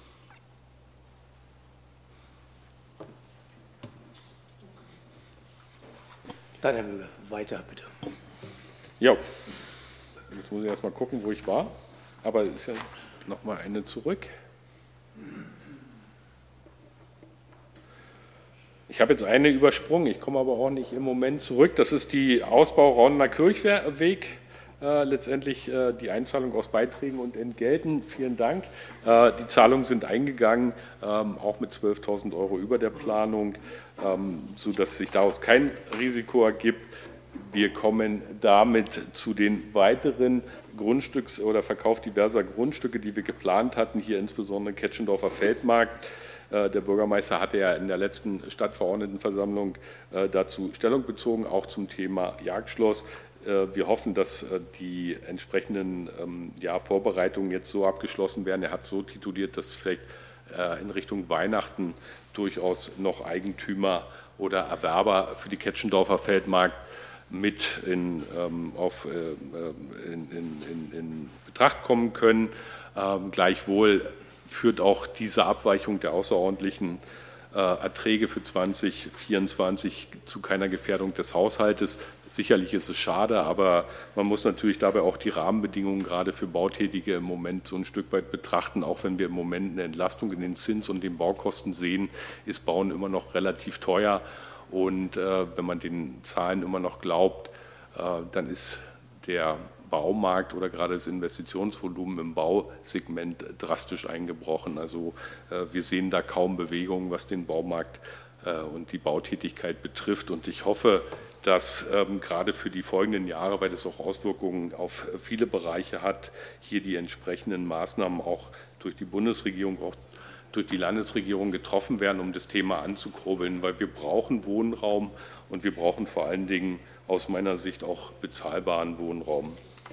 Speaker 1: Dann, Herr Böge, weiter bitte.
Speaker 2: Ja, jetzt muss ich erst mal gucken, wo ich war, aber es ist ja noch mal eine zurück. Ich habe jetzt eine übersprungen, ich komme aber auch nicht im Moment zurück. Das ist die Ausbau Raunener Kirchweg, letztendlich die Einzahlung aus Beiträgen und Entgelten. Vielen Dank. Die Zahlungen sind eingegangen, auch mit 12.000 Euro über der Planung, sodass sich daraus kein Risiko ergibt. Wir kommen damit zu den weiteren Grundstücks oder Verkauf diverser Grundstücke, die wir geplant hatten, hier insbesondere Ketschendorfer Feldmarkt. Der Bürgermeister hatte ja in der letzten Stadtverordnetenversammlung dazu Stellung bezogen, auch zum Thema Jagdschloss. Wir hoffen, dass die entsprechenden Vorbereitungen jetzt so abgeschlossen werden. Er hat so tituliert, dass vielleicht in Richtung Weihnachten durchaus noch Eigentümer oder Erwerber für die Ketschendorfer Feldmarkt mit in Betracht kommen können. Gleichwohl führt auch diese Abweichung der außerordentlichen Erträge für 2024 zu keiner Gefährdung des Haushaltes. Sicherlich ist es schade, aber man muss natürlich dabei auch die Rahmenbedingungen gerade für Bautätige im Moment so ein Stück weit betrachten. Auch wenn wir im Moment eine Entlastung in den Zins- und den Baukosten sehen, ist Bauen immer noch relativ teuer. Und wenn man den Zahlen immer noch glaubt, dann ist der Baumarkt oder gerade das Investitionsvolumen im Bausegment drastisch eingebrochen. Also wir sehen da kaum Bewegung, was den Baumarkt und die Bautätigkeit betrifft. Und ich hoffe, dass gerade für die folgenden Jahre, weil das auch Auswirkungen auf viele Bereiche hat, hier die entsprechenden Maßnahmen auch durch die Bundesregierung, auch durch die Landesregierung getroffen werden, um das Thema anzukurbeln, weil wir brauchen Wohnraum und wir brauchen vor allen Dingen aus meiner Sicht auch bezahlbaren Wohnraum.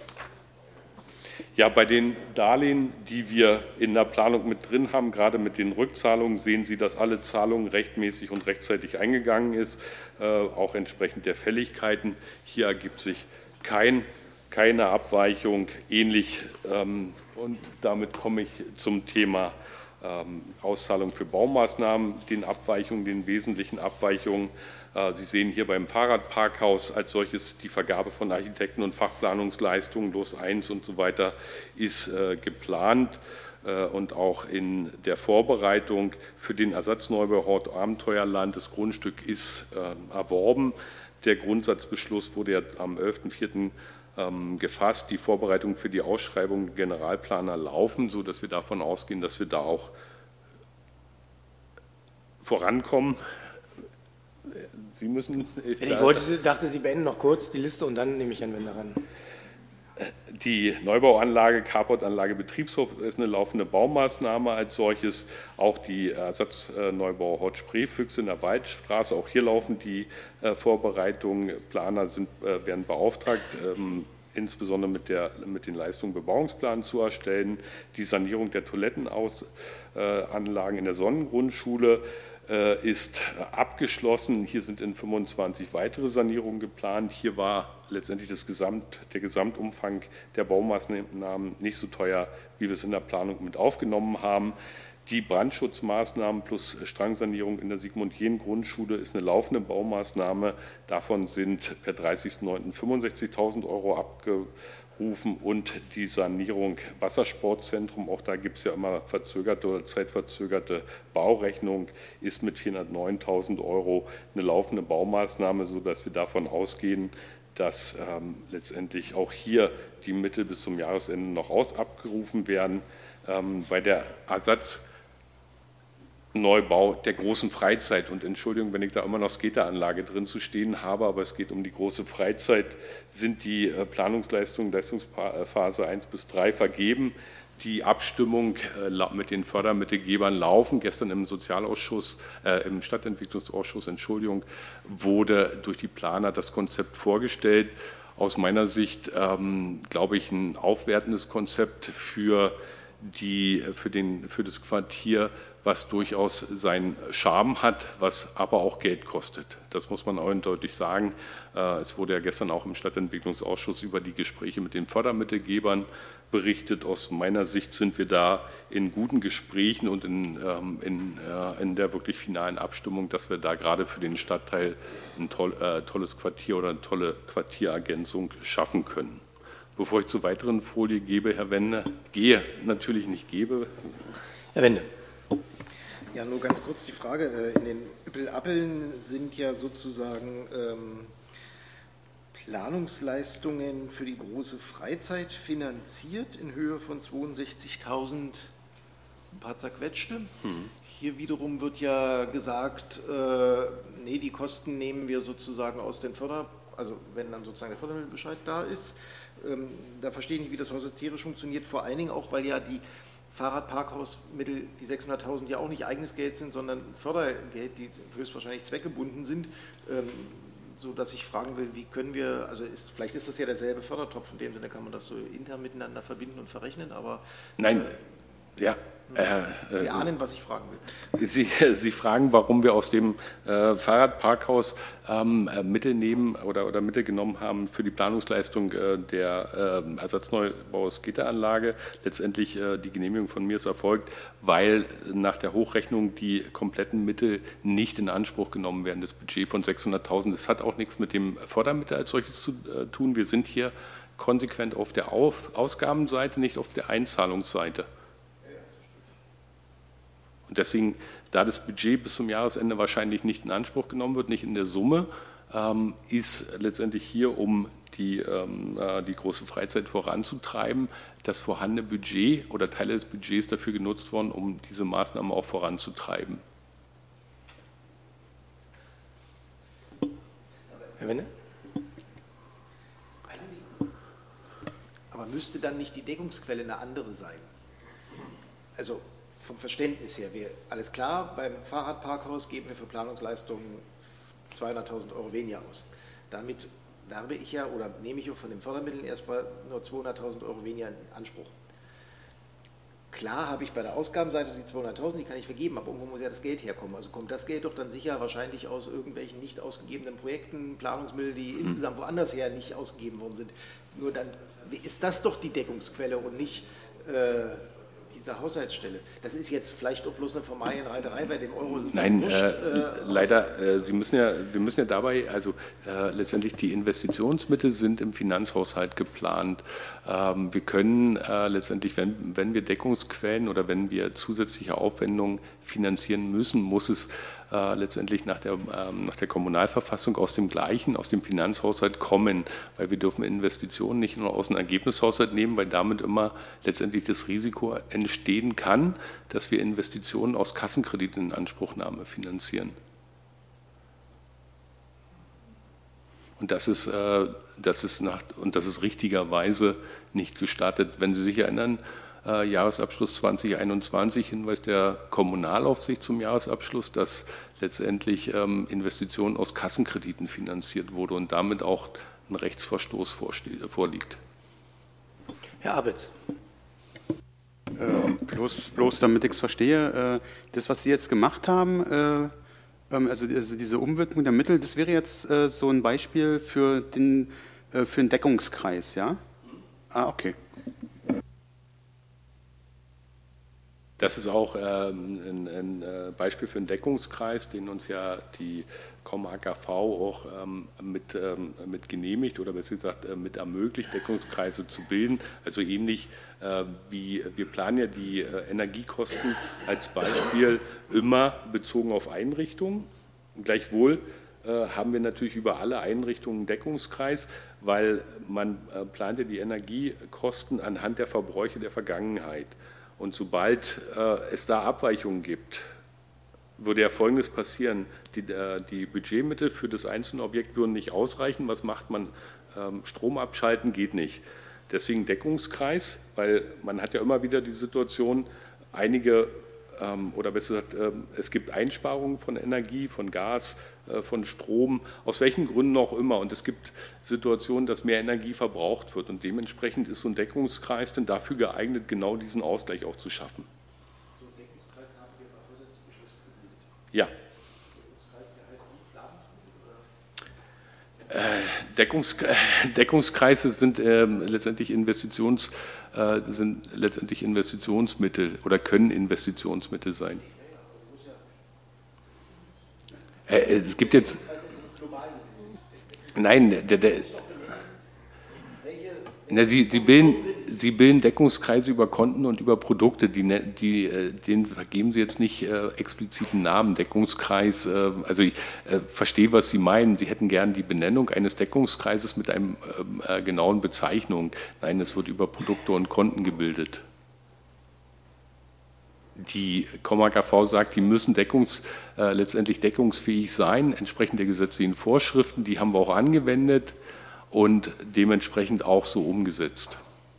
Speaker 2: Ja, bei den Darlehen, die wir in der Planung mit drin haben, gerade mit den Rückzahlungen, sehen Sie, dass alle Zahlungen rechtmäßig und rechtzeitig eingegangen ist, auch entsprechend der Fälligkeiten. Hier ergibt sich keine Abweichung. Ähnlich, und damit komme ich zum Thema Auszahlung für Baumaßnahmen, den wesentlichen Abweichungen. Sie sehen hier beim Fahrradparkhaus als solches die Vergabe von Architekten- und Fachplanungsleistungen, Los 1 und so weiter, ist geplant und auch in der Vorbereitung für den Ersatzneubau Hort Abenteuerland. Das Grundstück ist erworben. Der Grundsatzbeschluss wurde ja am 11.04. Gefasst. Die Vorbereitungen für die Ausschreibung der Generalplaner laufen, sodass wir davon ausgehen, dass wir da auch vorankommen. Sie müssen.
Speaker 1: Dachte, Sie beenden noch kurz die Liste und dann nehme ich Herrn Wender ran.
Speaker 2: Die Neubauanlage, Carportanlage Betriebshof ist eine laufende Baumaßnahme als solches. Auch die Ersatzneubau Hort Spreefüchse in der Waldstraße, auch hier laufen die Vorbereitungen. Planer werden beauftragt, insbesondere mit den Leistungen Bebauungsplan zu erstellen. Die Sanierung der Toilettenanlagen in der Sonnengrundschule ist abgeschlossen. Hier sind in 25 weitere Sanierungen geplant. Hier war letztendlich der Gesamtumfang der Baumaßnahmen nicht so teuer, wie wir es in der Planung mit aufgenommen haben. Die Brandschutzmaßnahmen plus Strangsanierung in der Sigmund-Jähn-Grundschule ist eine laufende Baumaßnahme. Davon sind per 30.09. 65.000 € abgerufen und die Sanierung Wassersportzentrum, auch da gibt es ja immer verzögerte oder zeitverzögerte Baurechnung, ist mit 409.000 € eine laufende Baumaßnahme, sodass wir davon ausgehen, dass letztendlich auch hier die Mittel bis zum Jahresende noch abgerufen werden. Bei der Ersatzneubau der großen Freizeit, und Entschuldigung, wenn ich da immer noch Skateranlage drin zu stehen habe, aber es geht um die große Freizeit, sind die Planungsleistungen Leistungsphase 1 bis 3 vergeben. Die Abstimmung mit den Fördermittelgebern laufen. Gestern im Sozialausschuss, im Stadtentwicklungsausschuss, wurde durch die Planer das Konzept vorgestellt. Aus meiner Sicht, glaube ich, ein aufwertendes Konzept für das Quartier, was durchaus seinen Charme hat, was aber auch Geld kostet. Das muss man auch eindeutig sagen. Es wurde ja gestern auch im Stadtentwicklungsausschuss über die Gespräche mit den Fördermittelgebern berichtet. Aus meiner Sicht sind wir da in guten Gesprächen und in der wirklich finalen Abstimmung, dass wir da gerade für den Stadtteil ein tolles Quartier oder eine tolle Quartierergänzung schaffen können. Bevor ich zur weiteren Folie gebe, Herr Wende, Herr
Speaker 1: Wende.
Speaker 3: Ja, nur ganz kurz die Frage. In den Üppel-Appeln sind ja sozusagen Planungsleistungen für die große Freizeit finanziert in Höhe von 62.000 ein paar zerquetschte. Hier wiederum wird ja gesagt, nee, die Kosten nehmen wir sozusagen aus den also wenn dann sozusagen der Fördermittelbescheid da ist. Da verstehe ich nicht, wie das haushalterisch funktioniert, vor allen Dingen auch, weil ja die Fahrradparkhausmittel, die 600.000 ja auch nicht eigenes Geld sind, sondern Fördergeld, die höchstwahrscheinlich zweckgebunden sind, sodass ich fragen will, wie können wir, also vielleicht ist das ja derselbe Fördertopf, in dem Sinne kann man das so intern miteinander verbinden und verrechnen, aber...
Speaker 2: Nein, ja.
Speaker 3: Sie ahnen, was ich fragen will.
Speaker 2: Sie fragen, warum wir aus dem Fahrradparkhaus Mittel nehmen oder Mittel genommen haben für die Planungsleistung der Ersatzneubau Skateranlage. Letztendlich die Genehmigung von mir ist erfolgt, weil nach der Hochrechnung die kompletten Mittel nicht in Anspruch genommen werden, das Budget von 600.000. Das hat auch nichts mit dem Fördermittel als solches zu tun. Wir sind hier konsequent auf der Ausgabenseite, nicht auf der Einzahlungsseite. Und deswegen, da das Budget bis zum Jahresende wahrscheinlich nicht in Anspruch genommen wird, nicht in der Summe, ist letztendlich hier, um die große Freizeit voranzutreiben, das vorhandene Budget oder Teile des Budgets dafür genutzt worden, um diese Maßnahmen auch voranzutreiben.
Speaker 1: Herr Wenne?
Speaker 3: Aber müsste dann nicht die Deckungsquelle eine andere sein? Also vom Verständnis her, alles klar, beim Fahrradparkhaus geben wir für Planungsleistungen 200.000 € weniger aus. Damit werbe ich ja oder nehme ich auch von den Fördermitteln erstmal nur 200.000 € weniger in Anspruch. Klar habe ich bei der Ausgabenseite die 200.000, die kann ich vergeben, aber irgendwo muss ja das Geld herkommen. Also kommt das Geld doch dann sicher wahrscheinlich aus irgendwelchen nicht ausgegebenen Projekten, Planungsmittel, die insgesamt woanders her nicht ausgegeben worden sind. Nur dann ist das doch die Deckungsquelle und nicht diese Haushaltsstelle. Das ist jetzt vielleicht auch bloß eine Formalienreiterei bei dem Euro.
Speaker 2: Nein, leider, wir müssen ja dabei, also letztendlich die Investitionsmittel sind im Finanzhaushalt geplant. Wir können letztendlich, wenn wir Deckungsquellen oder wenn wir zusätzliche Aufwendungen finanzieren müssen, muss es letztendlich nach der Kommunalverfassung aus dem Finanzhaushalt kommen, weil wir dürfen Investitionen nicht nur aus dem Ergebnishaushalt nehmen, weil damit immer letztendlich das Risiko entstehen kann, dass wir Investitionen aus Kassenkrediten in Anspruchnahme finanzieren. Und das ist richtigerweise nicht gestattet. Wenn Sie sich erinnern, Jahresabschluss 2021, Hinweis der Kommunalaufsicht zum Jahresabschluss, dass letztendlich Investitionen aus Kassenkrediten finanziert wurde und damit auch ein Rechtsverstoß vorliegt.
Speaker 1: Herr Abitz.
Speaker 5: Bloß damit ich es verstehe, das, was Sie jetzt gemacht haben, also diese Umwidmung der Mittel, das wäre jetzt so ein Beispiel für den Deckungskreis, ja? Ah, okay.
Speaker 2: Das ist auch ein Beispiel für einen Deckungskreis, den uns ja die KOM-HKV auch mit genehmigt oder besser gesagt mit ermöglicht, Deckungskreise zu bilden. Also ähnlich wie wir planen ja die Energiekosten als Beispiel immer bezogen auf Einrichtungen. Gleichwohl haben wir natürlich über alle Einrichtungen einen Deckungskreis, weil man plant ja die Energiekosten anhand der Verbräuche der Vergangenheit. Und sobald es da Abweichungen gibt, würde ja Folgendes passieren. Die Budgetmittel für das einzelne Objekt würden nicht ausreichen. Was macht man? Strom abschalten geht nicht. Deswegen Deckungskreis, weil man hat ja immer wieder die Situation, oder besser gesagt, es gibt Einsparungen von Energie, von Gas, von Strom, aus welchen Gründen auch immer. Und es gibt Situationen, dass mehr Energie verbraucht wird. Und dementsprechend ist so ein Deckungskreis dann dafür geeignet, genau diesen Ausgleich auch zu schaffen.
Speaker 3: So einen Deckungskreis haben wir bei Haushaltsbeschluss gebildet.
Speaker 2: Ja. Deckungskreise sind letztendlich Investitionsmittel oder können Investitionsmittel sein. Es gibt jetzt... Nein, Sie bilden Deckungskreise über Konten und über Produkte, denen vergeben Sie jetzt nicht expliziten Namen. Deckungskreis, also ich verstehe, was Sie meinen. Sie hätten gern die Benennung eines Deckungskreises mit einem genauen Bezeichnung. Nein, es wird über Produkte und Konten gebildet. Die KOMAKV sagt, die müssen letztendlich deckungsfähig sein, entsprechend der gesetzlichen Vorschriften. Die haben wir auch angewendet und dementsprechend auch so umgesetzt.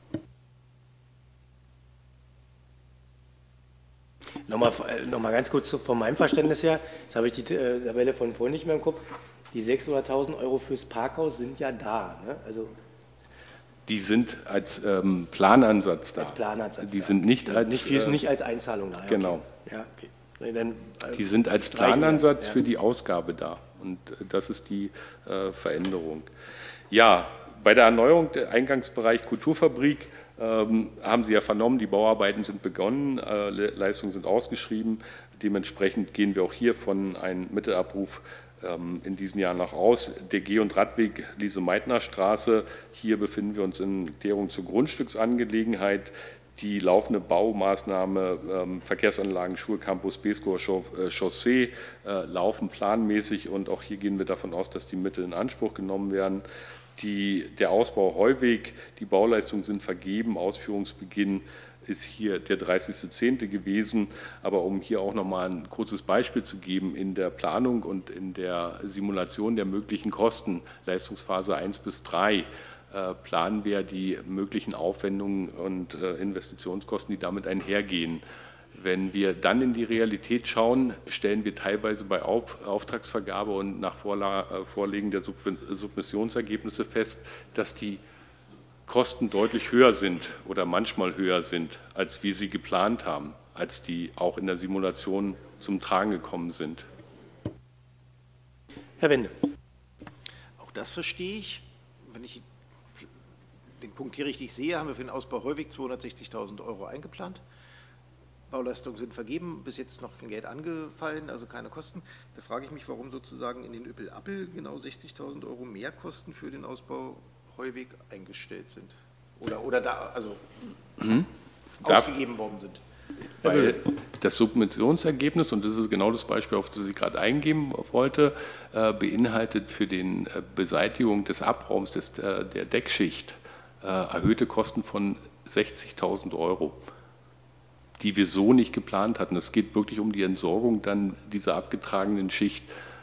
Speaker 1: Nochmal ganz kurz von meinem Verständnis her, jetzt habe ich die Tabelle von vorhin nicht mehr im Kopf, die 600.000 € fürs Parkhaus sind ja da, ne? Also
Speaker 2: die sind als Planansatz da.
Speaker 1: Als Planansatz.
Speaker 2: Die sind nicht als
Speaker 1: nicht als Einzahlung da.
Speaker 2: Genau.
Speaker 1: Okay. Ja, okay. Nee, dann,
Speaker 2: die sind als Planansatz für die Ausgabe da. Und das ist die Veränderung. Ja, bei der Erneuerung der Eingangsbereich Kulturfabrik haben Sie ja vernommen, die Bauarbeiten sind begonnen, Leistungen sind ausgeschrieben. Dementsprechend gehen wir auch hier von einem Mittelabruf in diesen Jahren noch aus. Der Geh- und Radweg Lise-Meitner-Straße, hier befinden wir uns in Klärung zur Grundstücksangelegenheit. Die laufende Baumaßnahme Verkehrsanlagen, Schulcampus, Beeskower Chaussee laufen planmäßig und auch hier gehen wir davon aus, dass die Mittel in Anspruch genommen werden. Der Ausbau Heuweg, die Bauleistungen sind vergeben, Ausführungsbeginn ist hier der 30.10. gewesen. Aber um hier auch nochmal ein kurzes Beispiel zu geben, in der Planung und in der Simulation der möglichen Kosten, Leistungsphase 1 bis 3, planen wir die möglichen Aufwendungen und Investitionskosten, die damit einhergehen. Wenn wir dann in die Realität schauen, stellen wir teilweise bei Auftragsvergabe und nach Vorlegen der Submissionsergebnisse fest, dass die Kosten deutlich höher sind oder manchmal höher sind, als wir sie geplant haben, als die auch in der Simulation zum Tragen gekommen sind.
Speaker 1: Herr Wende.
Speaker 3: Auch das verstehe ich. Wenn ich den Punkt hier richtig sehe, haben wir für den Ausbau Heuweg 260.000 € eingeplant. Bauleistungen sind vergeben, bis jetzt noch kein Geld angefallen, also keine Kosten. Da frage ich mich, warum sozusagen in den Üppel-Appel genau 60.000 € mehr Kosten für den Ausbau Heuweg eingestellt sind. Oder da, also ausgegeben worden sind.
Speaker 2: Weil das Submissionsergebnis, und das ist genau das Beispiel, auf das ich gerade eingehen wollte, beinhaltet für die Beseitigung des Abraums der Deckschicht erhöhte Kosten von 60.000 €, die wir so nicht geplant hatten. Es geht wirklich um die Entsorgung dann dieser abgetragenen Schicht.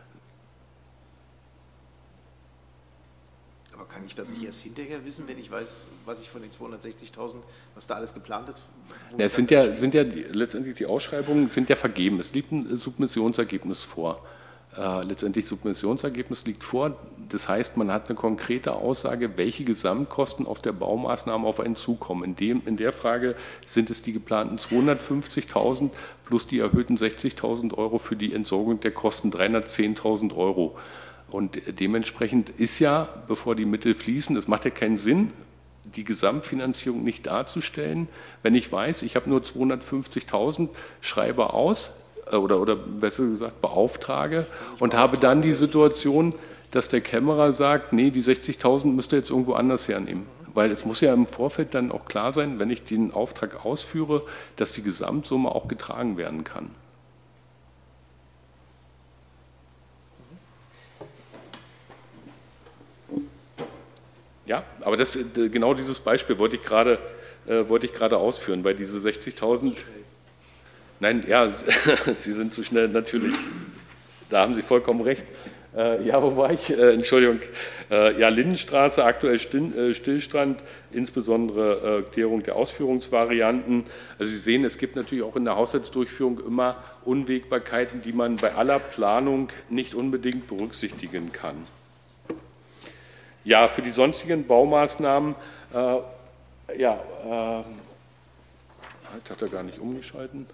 Speaker 3: Aber kann ich das nicht erst hinterher wissen, wenn ich weiß, was ich von den 260.000, was da alles geplant ist?
Speaker 2: Ja, letztendlich die Ausschreibungen sind ja vergeben. Es liegt ein Submissionsergebnis vor. Letztendlich Submissionsergebnis liegt vor. Das heißt, man hat eine konkrete Aussage, welche Gesamtkosten aus der Baumaßnahme auf einen zukommen. In der Frage sind es die geplanten 250.000 plus die erhöhten 60.000 € für die Entsorgung der Kosten, 310.000 €. Und dementsprechend ist ja, bevor die Mittel fließen, es macht ja keinen Sinn, die Gesamtfinanzierung nicht darzustellen, wenn ich weiß, ich habe nur 250.000, schreibe aus, oder besser gesagt beauftrage und habe dann die Situation, dass der Kämmerer sagt, nee, die 60.000 müsst ihr jetzt irgendwo anders hernehmen. Weil es muss ja im Vorfeld dann auch klar sein, wenn ich den Auftrag ausführe, dass die Gesamtsumme auch getragen werden kann. Ja, aber genau dieses Beispiel wollte ich gerade ausführen, weil diese 60.000... Nein, ja, Sie sind zu schnell, natürlich. Da haben Sie vollkommen recht. Ja, wo war ich? Entschuldigung. Ja, Lindenstraße, aktuell Stillstand, insbesondere Klärung der Ausführungsvarianten. Also Sie sehen, es gibt natürlich auch in der Haushaltsdurchführung immer Unwägbarkeiten, die man bei aller Planung nicht unbedingt berücksichtigen kann. Ja, für die sonstigen Baumaßnahmen, jetzt hat er gar nicht umgeschalten.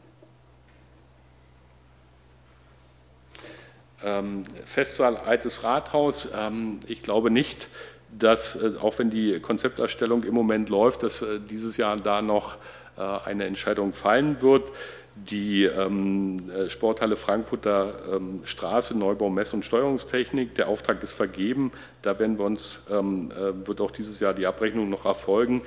Speaker 2: Festsaal Altes Rathaus, ich glaube nicht, dass, auch wenn die Konzepterstellung im Moment läuft, dass dieses Jahr da noch eine Entscheidung fallen wird. Die Sporthalle Frankfurter Straße, Neubau, Mess- und Steuerungstechnik, der Auftrag ist vergeben. Da werden wir wird auch dieses Jahr die Abrechnung noch erfolgen.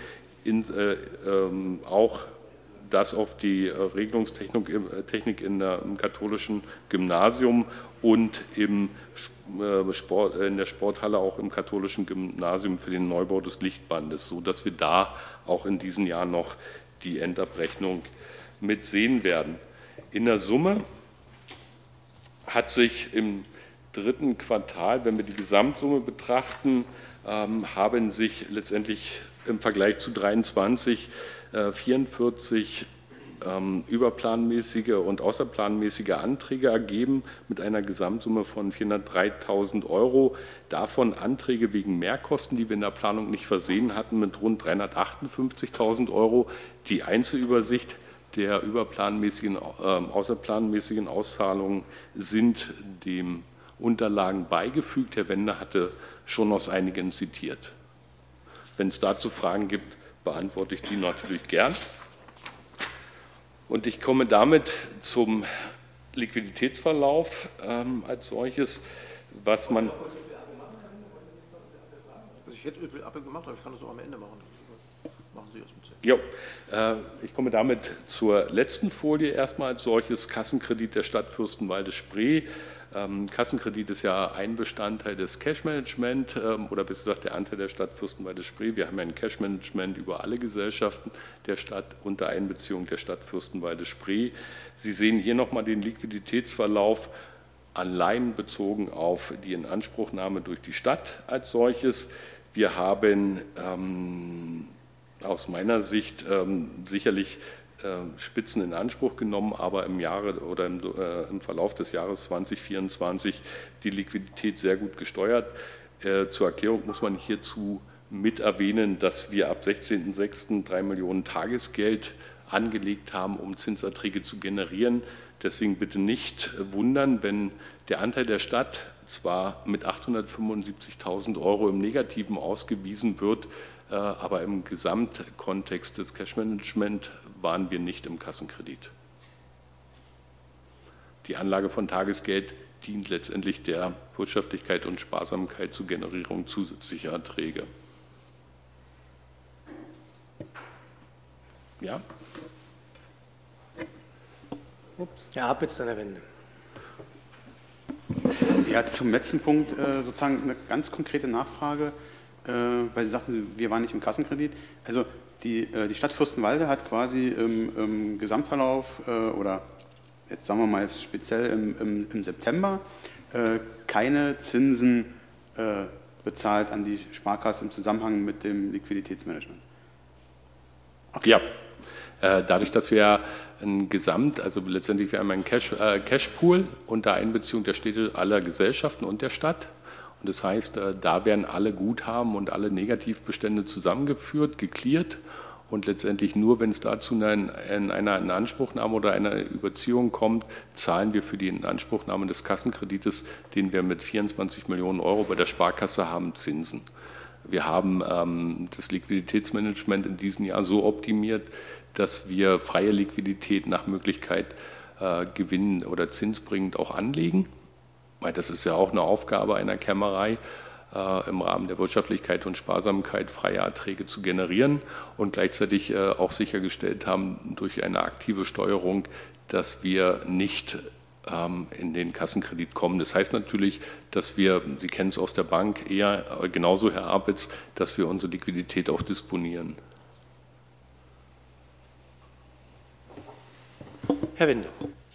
Speaker 2: Auch das auf die Regelungstechnik im katholischen Gymnasium und in der Sporthalle auch im katholischen Gymnasium für den Neubau des Lichtbandes, sodass wir da auch in diesen Jahren noch die Endabrechnung mit sehen werden. In der Summe hat sich im dritten Quartal, wenn wir die Gesamtsumme betrachten, haben sich letztendlich im Vergleich zu 23 44 überplanmäßige und außerplanmäßige Anträge ergeben mit einer Gesamtsumme von 403.000 €. Davon Anträge wegen Mehrkosten, die wir in der Planung nicht versehen hatten, mit rund 358.000 €. Die Einzelübersicht der überplanmäßigen, außerplanmäßigen Auszahlungen sind dem Unterlagen beigefügt. Herr Wende hatte schon aus einigen zitiert. Wenn es dazu Fragen gibt, beantworte ich die natürlich gern. Und ich komme damit zum Liquiditätsverlauf als solches, was man...
Speaker 3: Also ich hätte Öpel gemacht, aber ich kann das auch am Ende machen. Machen Sie das mit.
Speaker 2: Ja, ich komme damit zur letzten Folie erstmal als solches, Kassenkredit der Stadt Fürstenwalde-Spree. Kassenkredit ist ja ein Bestandteil des Cashmanagement oder besser gesagt der Anteil der Stadt Fürstenwalde-Spree. Wir haben ja ein Cashmanagement über alle Gesellschaften der Stadt unter Einbeziehung der Stadt Fürstenwalde-Spree. Sie sehen hier nochmal den Liquiditätsverlauf allein bezogen auf die Inanspruchnahme durch die Stadt als solches. Wir haben aus meiner Sicht sicherlich Spitzen in Anspruch genommen, aber im Jahre oder im Verlauf des Jahres 2024 die Liquidität sehr gut gesteuert. Zur Erklärung muss man hierzu mit erwähnen, dass wir ab 16.06. 3 Millionen Tagesgeld angelegt haben, um Zinserträge zu generieren. Deswegen bitte nicht wundern, wenn der Anteil der Stadt zwar mit 875.000 € im Negativen ausgewiesen wird, aber im Gesamtkontext des Cashmanagement waren wir nicht im Kassenkredit. Die Anlage von Tagesgeld dient letztendlich der Wirtschaftlichkeit und Sparsamkeit zur Generierung zusätzlicher Erträge. Ja?
Speaker 1: Ups. Ja, ab jetzt an der Wende.
Speaker 5: Ja, zum letzten Punkt sozusagen eine ganz konkrete Nachfrage, weil Sie sagten, wir waren nicht im Kassenkredit. Also die Stadt Fürstenwalde hat quasi im Gesamtverlauf oder jetzt sagen wir mal speziell im September keine Zinsen bezahlt an die Sparkasse im Zusammenhang mit dem Liquiditätsmanagement.
Speaker 2: Okay. Ja. Dadurch, dass wir ein also letztendlich wir haben einen Cashpool unter Einbeziehung der Städte aller Gesellschaften und der Stadt. Und das heißt, da werden alle Guthaben und alle Negativbestände zusammengeführt, geklärt. Und letztendlich nur, wenn es dazu in einer Inanspruchnahme oder einer Überziehung kommt, zahlen wir für die Inanspruchnahme des Kassenkredites, den wir mit 24 Millionen € bei der Sparkasse haben, Zinsen. Wir haben das Liquiditätsmanagement in diesem Jahr so optimiert, dass wir freie Liquidität nach Möglichkeit gewinn- oder zinsbringend auch anlegen. Weil das ist ja auch eine Aufgabe einer Kämmerei, im Rahmen der Wirtschaftlichkeit und Sparsamkeit freie Erträge zu generieren und gleichzeitig auch sichergestellt haben durch eine aktive Steuerung, dass wir nicht in den Kassenkredit kommen. Das heißt natürlich, dass wir, Sie kennen es aus der Bank, eher genauso, Herr Apitz, dass wir unsere Liquidität auch disponieren.
Speaker 1: Herr Wende.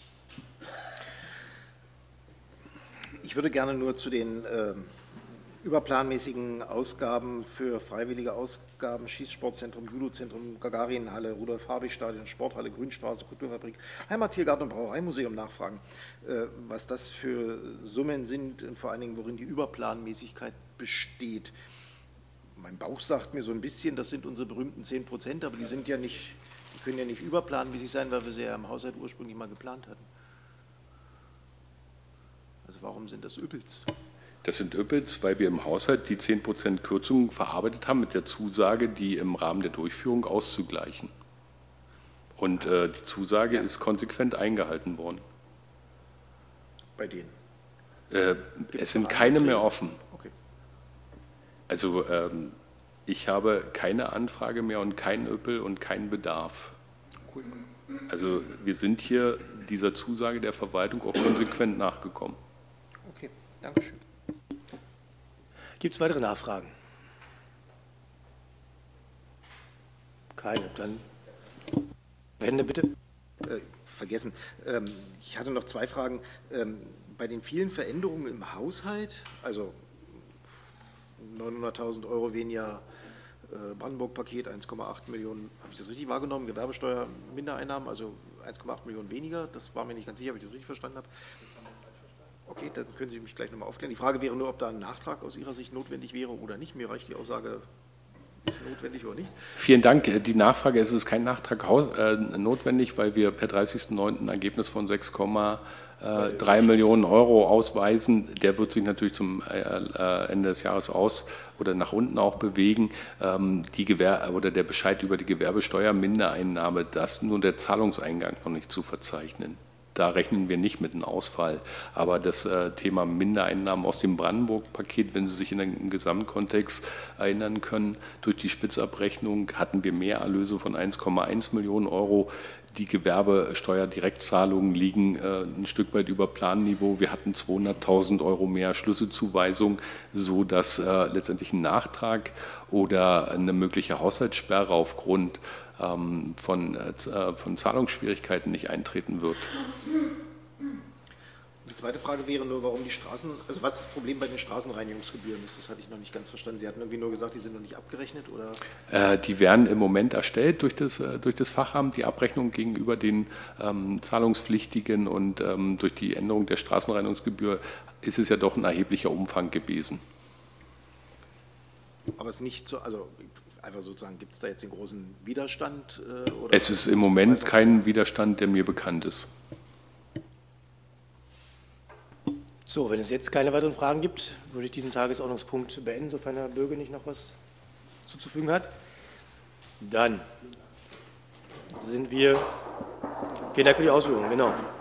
Speaker 3: Ich würde gerne nur zu den überplanmäßigen Ausgaben für freiwillige Ausgaben, Schießsportzentrum, Judozentrum, Gagarinhalle, Rudolf-Habich-Stadion, Sporthalle, Grünstraße, Kulturfabrik, Heimat, Tiergarten und Brauereimuseum nachfragen, was das für Summen sind und vor allen Dingen, worin die Überplanmäßigkeit besteht. Mein Bauch sagt mir so ein bisschen, das sind unsere berühmten 10%, aber die können ja nicht überplanmäßig sein, weil wir sie ja im Haushalt ursprünglich mal geplant hatten. Also warum sind das Öpels?
Speaker 2: Das sind Öpels, weil wir im Haushalt die 10% Kürzung verarbeitet haben mit der Zusage, die im Rahmen der Durchführung auszugleichen. Und die Zusage ist konsequent eingehalten worden.
Speaker 3: Bei denen?
Speaker 2: Es sind keine mehr offen.
Speaker 3: Okay.
Speaker 2: Also ich habe keine Anfrage mehr und keinen Öpel und keinen Bedarf. Also wir sind hier dieser Zusage der Verwaltung auch konsequent nachgekommen.
Speaker 3: Okay, danke schön.
Speaker 1: Gibt es weitere Nachfragen? Keine. Dann Wende bitte.
Speaker 3: vergessen. Ich hatte noch zwei Fragen. Bei den vielen Veränderungen im Haushalt, also 900.000 Euro weniger Brandenburg-Paket, 1,8 Millionen, habe ich das richtig wahrgenommen? Gewerbesteuer, Mindereinnahmen, also 1,8 Millionen weniger, das war mir nicht ganz sicher, ob ich das richtig verstanden habe. Okay, dann können Sie mich gleich nochmal aufklären. Die Frage wäre nur, ob da ein Nachtrag aus Ihrer Sicht notwendig wäre oder nicht. Mir reicht die Aussage, ist notwendig oder nicht.
Speaker 2: Vielen Dank. Die Nachfrage, es ist kein Nachtrag notwendig, weil wir per 30.09. ein Ergebnis von 6,3 Millionen Euro ausweisen. Der wird sich natürlich zum Ende des Jahres oder nach unten auch bewegen. Der Bescheid über die Gewerbesteuermindereinnahme, das nur der Zahlungseingang noch nicht zu verzeichnen. Da rechnen wir nicht mit einem Ausfall. Aber das Thema Mindereinnahmen aus dem Brandenburg-Paket, wenn Sie sich in den Gesamtkontext erinnern können, durch die Spitzabrechnung hatten wir Mehrerlöse von 1,1 Millionen Euro. Die Gewerbesteuerdirektzahlungen liegen ein Stück weit über Planniveau. Wir hatten 200.000 Euro mehr Schlüsselzuweisung, sodass letztendlich ein Nachtrag oder eine mögliche Haushaltssperre aufgrund von Zahlungsschwierigkeiten nicht eintreten wird.
Speaker 3: Die zweite Frage wäre nur, warum die Straßen, also was das Problem bei den Straßenreinigungsgebühren ist, das hatte ich noch nicht ganz verstanden. Sie hatten irgendwie nur gesagt, die sind noch nicht abgerechnet, oder?
Speaker 2: Die werden im Moment erstellt durch das Fachamt, die Abrechnung gegenüber den Zahlungspflichtigen, und durch die Änderung der Straßenreinigungsgebühr ist es ja doch ein erheblicher Umfang gewesen.
Speaker 3: Aber es ist nicht so, also einfach sozusagen, gibt es da jetzt den großen Widerstand? Oder
Speaker 2: Es ist im Moment kein Widerstand, der mir bekannt ist.
Speaker 1: So, wenn es jetzt keine weiteren Fragen gibt, würde ich diesen Tagesordnungspunkt beenden, sofern Herr Böge nicht noch was zuzufügen hat. Dann sind wir, vielen Dank für die Ausführungen, genau.